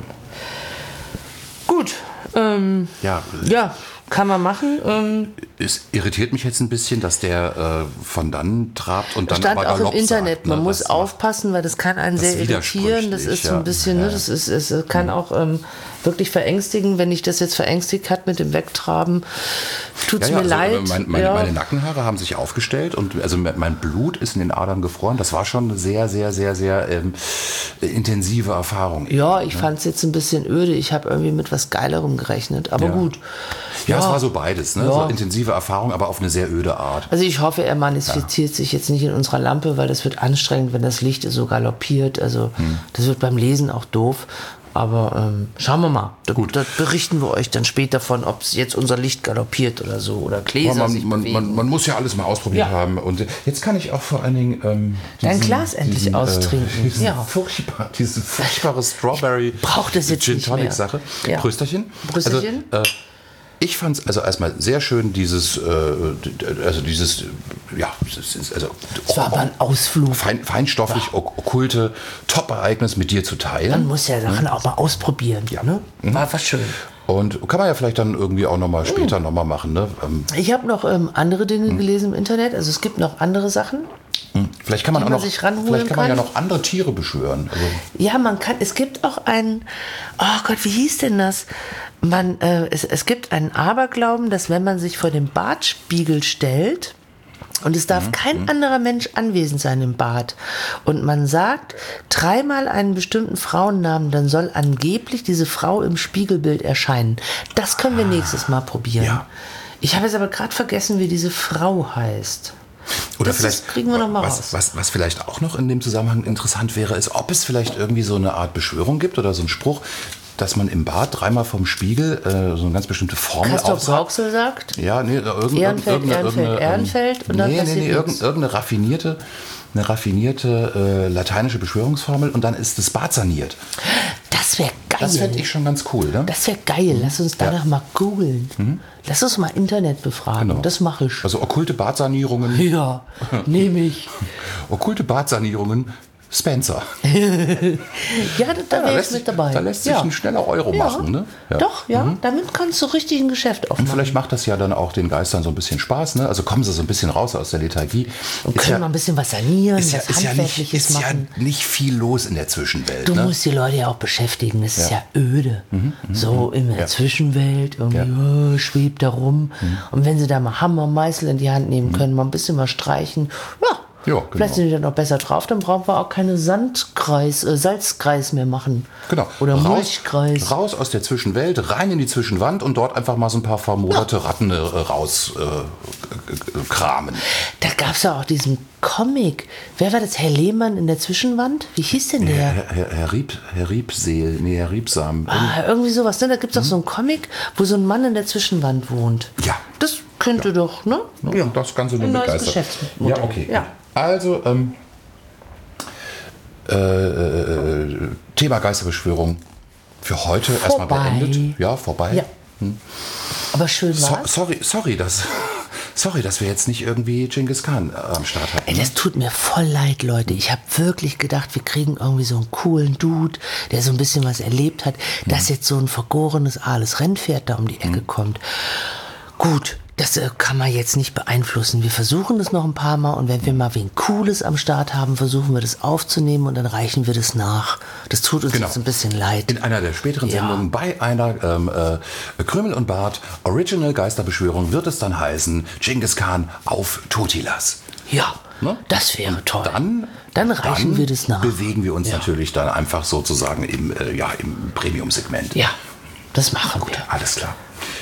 Speaker 1: Gut. Ähm,
Speaker 2: Ja,
Speaker 1: ja, kann man machen. Ähm,
Speaker 2: es irritiert mich jetzt ein bisschen, dass der äh, von dann trabt und dann
Speaker 1: stand
Speaker 2: aber
Speaker 1: auch im
Speaker 2: Galopp
Speaker 1: Internet,
Speaker 2: sagt,
Speaker 1: man
Speaker 2: ne?
Speaker 1: muss
Speaker 2: Das-
Speaker 1: aufpassen, weil das kann einen
Speaker 2: das
Speaker 1: sehr
Speaker 2: ist
Speaker 1: irritieren. Das ist so ein
Speaker 2: widersprüchlich,
Speaker 1: bisschen,
Speaker 2: ja.
Speaker 1: ne, das ist, es kann auch ähm, wirklich verängstigen. Wenn ich das jetzt verängstigt hat mit dem Wegtraben, tut's
Speaker 2: Ja, ja,
Speaker 1: mir
Speaker 2: also,
Speaker 1: leid.
Speaker 2: äh, Mein, meine,
Speaker 1: ja.
Speaker 2: meine Nackenhaare haben sich aufgestellt und also mein Blut ist in den Adern gefroren. Das war schon eine sehr, sehr, sehr, sehr ähm, intensive Erfahrung.
Speaker 1: ja, ich fand es jetzt ein bisschen öde. Ich habe irgendwie mit was Geilerem gerechnet. Aber
Speaker 2: Ja.
Speaker 1: gut.
Speaker 2: Ja, es war so beides, ne?
Speaker 1: Ja.
Speaker 2: So intensive Erfahrung, aber auf eine sehr öde Art.
Speaker 1: Also ich hoffe, er manifestiert sich jetzt nicht in unserer Lampe, weil das wird anstrengend, wenn das Licht so galoppiert. Also
Speaker 2: Hm.
Speaker 1: das wird beim Lesen auch doof. Aber ähm, schauen wir mal. Da,
Speaker 2: Gut.
Speaker 1: da berichten wir euch dann später von, ob es jetzt unser Licht galoppiert oder so. Oder Gläser
Speaker 2: Aber
Speaker 1: sich
Speaker 2: man, man,
Speaker 1: bewegen.
Speaker 2: man, man muss ja alles mal ausprobiert
Speaker 1: Ja.
Speaker 2: haben. Und jetzt kann ich auch vor allen Dingen ähm,
Speaker 1: Dein Glas endlich austrinken.
Speaker 2: Äh, diesen
Speaker 1: Ja.
Speaker 2: furchtbar, diese furchtbare Strawberry
Speaker 1: Braucht es jetzt
Speaker 2: Gin
Speaker 1: nicht
Speaker 2: Tonic
Speaker 1: mehr.
Speaker 2: Sache.
Speaker 1: Ja.
Speaker 2: Prösterchen.
Speaker 1: Prösterchen.
Speaker 2: Also, äh, ich fand es also erstmal sehr schön, dieses, äh, also dieses, ja, es ist also
Speaker 1: Es war aber ein Ausflug.
Speaker 2: fein, feinstofflich ok- okkulte Top-Ereignis mit dir zu
Speaker 1: Man
Speaker 2: teilen.
Speaker 1: muss ja Sachen auch mal ausprobieren. Ne? War was schön.
Speaker 2: Und kann man ja vielleicht dann irgendwie auch nochmal später
Speaker 1: Mhm.
Speaker 2: nochmal machen. Ne? Ähm,
Speaker 1: Ich habe noch ähm, andere Dinge gelesen im Internet. Also es gibt noch andere Sachen.
Speaker 2: vielleicht kann man
Speaker 1: Die
Speaker 2: auch
Speaker 1: man
Speaker 2: noch,
Speaker 1: sich ranholen
Speaker 2: vielleicht kann man ja
Speaker 1: kann.
Speaker 2: noch andere Tiere beschwören. Also,
Speaker 1: Ja, man kann, es gibt auch einen, oh Gott, wie hieß denn das? Man, äh, es, es gibt einen Aberglauben, dass wenn man sich vor dem Badspiegel stellt, und es darf kein anderer Mensch anwesend sein im Bad, und man sagt dreimal einen bestimmten Frauennamen, dann soll angeblich diese Frau im Spiegelbild erscheinen. Das können wir nächstes Mal probieren.
Speaker 2: Ja.
Speaker 1: Ich habe jetzt aber gerade vergessen, wie diese Frau heißt.
Speaker 2: Oder
Speaker 1: Das
Speaker 2: vielleicht
Speaker 1: ist- kriegen wir noch mal
Speaker 2: was,
Speaker 1: raus.
Speaker 2: Was, was vielleicht auch noch in dem Zusammenhang interessant wäre, ist, ob es vielleicht irgendwie so eine Art Beschwörung gibt oder so einen Spruch, dass man im Bad dreimal vom Spiegel äh, so eine ganz bestimmte Formel
Speaker 1: Castor
Speaker 2: aufsagt.
Speaker 1: Brauxel sagt,
Speaker 2: Ja, nee, irgendeine,
Speaker 1: Ehrenfeld,
Speaker 2: irgendeine,
Speaker 1: Ehrenfeld,
Speaker 2: irgendeine,
Speaker 1: Ehrenfeld und dann
Speaker 2: nee, nee,
Speaker 1: passiert
Speaker 2: nee,
Speaker 1: nichts.
Speaker 2: irgendeine, irgendeine raffinierte, eine raffinierte äh, lateinische Beschwörungsformel und dann ist das Bad saniert.
Speaker 1: das wäre geil.
Speaker 2: Das fände ich schon ganz cool, ne?
Speaker 1: Das wäre geil. Lass uns danach mal googeln. Lass uns mal Internet befragen.
Speaker 2: Genau.
Speaker 1: Das mache ich.
Speaker 2: Also okkulte Badsanierungen,
Speaker 1: Ja, nehme ich.
Speaker 2: okkulte Badsanierungen Spencer.
Speaker 1: Ja, da, da wäre ich mit dabei.
Speaker 2: Da lässt sich
Speaker 1: ja.
Speaker 2: ein schneller Euro
Speaker 1: ja.
Speaker 2: machen. Ne? Ja.
Speaker 1: Doch, ja, mhm. damit kannst du richtig ein Geschäft aufmachen.
Speaker 2: Und vielleicht macht das ja dann auch den Geistern so ein bisschen Spaß. Ne? Also kommen sie so ein bisschen raus aus der Lethargie.
Speaker 1: Und können ja, mal ein bisschen was sanieren,
Speaker 2: ist ja,
Speaker 1: was
Speaker 2: ist
Speaker 1: Handwerkliches
Speaker 2: ja nicht,
Speaker 1: machen.
Speaker 2: Ist ja nicht viel los in der Zwischenwelt.
Speaker 1: Du
Speaker 2: ne?
Speaker 1: musst die Leute ja auch beschäftigen. Es ja. ist ja öde. Mhm, so in der ja. Zwischenwelt, irgendwie ja. oh, schwebt da rum. Mhm. Und wenn sie da mal Hammer, Meißel in die Hand nehmen können, mhm. mal ein bisschen mal streichen, ja, Ja, genau. Vielleicht sind die dann noch besser drauf, dann brauchen wir auch keine Sandkreis, äh, Salzkreis mehr machen.
Speaker 2: Genau.
Speaker 1: Oder
Speaker 2: raus,
Speaker 1: Mulchkreis.
Speaker 2: Raus aus der Zwischenwelt, rein in die Zwischenwand und dort einfach mal so ein paar vermoderte ja. Ratten äh, raus äh, kramen.
Speaker 1: Da gab es ja auch diesen Comic. Wer war das? Herr Lehmann in der Zwischenwand? Wie hieß denn der?
Speaker 2: Herr, Herr, Herr, Rieb, Herr Riebseel, nee, Herr Riebsam.
Speaker 1: Ah, irgendwie sowas. Ne? Da gibt es auch mhm. so einen Comic, wo so ein Mann in der Zwischenwand wohnt.
Speaker 2: Ja.
Speaker 1: Das könnte ja. doch, ne?
Speaker 2: Ja. Und das Ganze nur
Speaker 1: ein
Speaker 2: begeistert.
Speaker 1: neues Geschäftsmodell.
Speaker 2: Ja, okay.
Speaker 1: Ja.
Speaker 2: Also, ähm, äh, äh, Thema Geisterbeschwörung für heute
Speaker 1: vorbei.
Speaker 2: erstmal beendet. Ja, vorbei.
Speaker 1: Ja.
Speaker 2: Hm.
Speaker 1: Aber schön
Speaker 2: so,
Speaker 1: war's.
Speaker 2: Sorry, sorry, dass, sorry, dass wir jetzt nicht irgendwie Genghis Khan äh, am Start hatten.
Speaker 1: Ey, das tut mir voll leid, Leute. Ich habe wirklich gedacht, wir kriegen irgendwie so einen coolen Dude, der so ein bisschen was erlebt hat, hm. dass jetzt so ein vergorenes aales Rennpferd da um die Ecke hm. kommt. Gut. Das äh, kann man jetzt nicht beeinflussen. Wir versuchen das noch ein paar Mal und wenn wir mal wen Cooles am Start haben, versuchen wir das aufzunehmen und dann reichen wir das nach. Das tut uns genau. jetzt ein bisschen leid.
Speaker 2: In einer der späteren
Speaker 1: ja.
Speaker 2: Sendungen bei einer ähm, äh, Krümel und Bart Original Geisterbeschwörung wird es dann heißen Genghis Khan auf Totilas.
Speaker 1: Ja, ne? Das wäre toll.
Speaker 2: Dann,
Speaker 1: dann reichen
Speaker 2: dann
Speaker 1: wir das nach.
Speaker 2: bewegen wir uns
Speaker 1: ja.
Speaker 2: natürlich dann einfach sozusagen im, äh, ja, im Premium-Segment.
Speaker 1: Ja, das machen
Speaker 2: Gut,
Speaker 1: wir.
Speaker 2: Alles klar.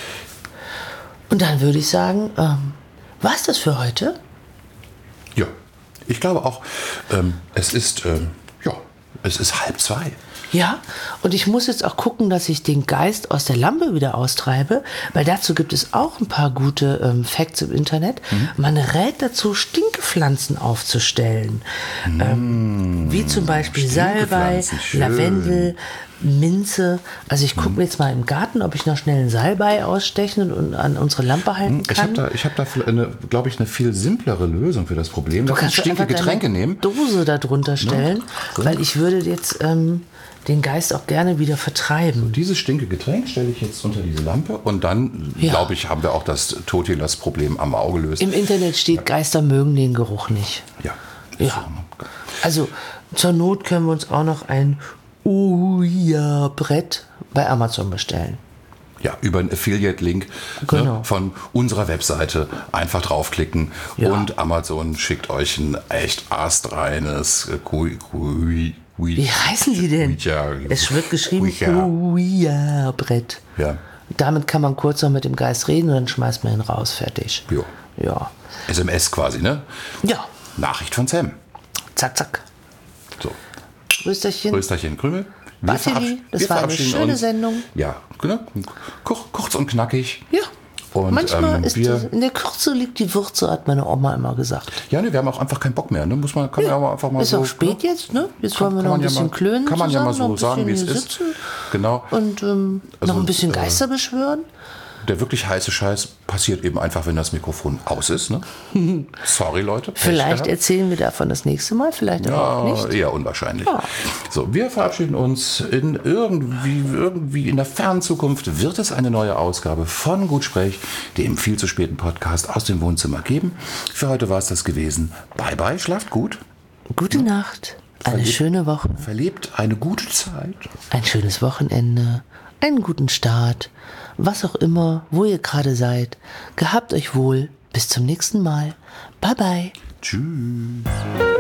Speaker 1: Und dann würde ich sagen, ähm, war es das für heute?
Speaker 2: Ja, ich glaube auch, ähm, es ist, ähm, ja, es ist halb zwei.
Speaker 1: Ja, und ich muss jetzt auch gucken, dass ich den Geist aus der Lampe wieder austreibe, weil dazu gibt es auch ein paar gute ähm, Facts im Internet. Mhm. Man rät dazu, Stinkepflanzen aufzustellen. Mhm. Ähm, wie zum Beispiel Salbei, Lavendel, Minze. Also ich gucke mir jetzt mal im Garten, ob ich noch schnell einen Salbei ausstechen und an unsere Lampe halten kann.
Speaker 2: Ich habe da, ich hab da glaube ich, eine viel simplere Lösung für das Problem.
Speaker 1: Du kannst
Speaker 2: stinke Getränke nehmen.
Speaker 1: Dose da drunter stellen, ja, weil ich würde jetzt ähm, den Geist auch gerne wieder vertreiben.
Speaker 2: So, dieses stinke Getränk stelle ich jetzt unter diese Lampe und dann, ja. glaube ich, haben wir auch das Totilas-Problem am Auge gelöst.
Speaker 1: Im Internet steht, ja. Geister mögen den Geruch nicht.
Speaker 2: Ja.
Speaker 1: Ja. Also zur Not können wir uns auch noch ein Ouija-Brett bei Amazon bestellen.
Speaker 2: Ja, über einen Affiliate-Link
Speaker 1: genau.
Speaker 2: ne, von unserer Webseite einfach draufklicken ja. und Amazon schickt euch ein echt astreines Kui, Kui, Kui,
Speaker 1: Wie heißen die denn?
Speaker 2: Ouija,
Speaker 1: es wird geschrieben Ouija-Brett.
Speaker 2: Ja.
Speaker 1: Damit kann man kurz noch mit dem Geist reden und dann schmeißt man ihn raus, fertig.
Speaker 2: Jo.
Speaker 1: Ja.
Speaker 2: S M S quasi, ne?
Speaker 1: Ja.
Speaker 2: Nachricht von Sam.
Speaker 1: Zack, zack.
Speaker 2: So.
Speaker 1: Grüßterchen.
Speaker 2: Grüßterchen, Krümel.
Speaker 1: Battili, das war eine schöne uns. Sendung.
Speaker 2: Ja, genau. Kurz und knackig.
Speaker 1: Ja.
Speaker 2: Und,
Speaker 1: manchmal
Speaker 2: ähm,
Speaker 1: ist
Speaker 2: wir,
Speaker 1: die, in der Kürze liegt die Würze, hat meine Oma immer gesagt.
Speaker 2: Ja, ne, wir haben auch einfach keinen Bock mehr. Ne? Muss man, kann
Speaker 1: ja.
Speaker 2: man ja einfach mal
Speaker 1: ist
Speaker 2: so.
Speaker 1: Ist auch spät
Speaker 2: ne?
Speaker 1: jetzt, ne? Jetzt
Speaker 2: kann,
Speaker 1: wollen wir noch ein bisschen
Speaker 2: ja mal,
Speaker 1: klönen.
Speaker 2: Kann man
Speaker 1: zusammen,
Speaker 2: ja mal so sagen, wie es ist. Genau.
Speaker 1: Und ähm,
Speaker 2: also,
Speaker 1: noch ein bisschen
Speaker 2: äh,
Speaker 1: Geister beschwören.
Speaker 2: Der wirklich heiße Scheiß passiert eben einfach, wenn das Mikrofon aus ist. Ne? Sorry, Leute.
Speaker 1: Vielleicht erzählen wir davon das nächste Mal, vielleicht
Speaker 2: ja,
Speaker 1: auch nicht.
Speaker 2: Eher unwahrscheinlich.
Speaker 1: Ja.
Speaker 2: So, wir verabschieden uns. In irgendwie, irgendwie in der fernen Zukunft wird es eine neue Ausgabe von Gutsprech, dem viel zu späten Podcast aus dem Wohnzimmer geben. Für heute war es das gewesen. Bye bye, schlaft gut.
Speaker 1: Gute ja. Nacht, eine verlebt, schöne Woche.
Speaker 2: Verlebt eine gute Zeit.
Speaker 1: Ein schönes Wochenende, einen guten Start. Was auch immer, wo ihr gerade seid. Gehabt euch wohl. Bis zum nächsten Mal. Bye bye.
Speaker 2: Tschüss.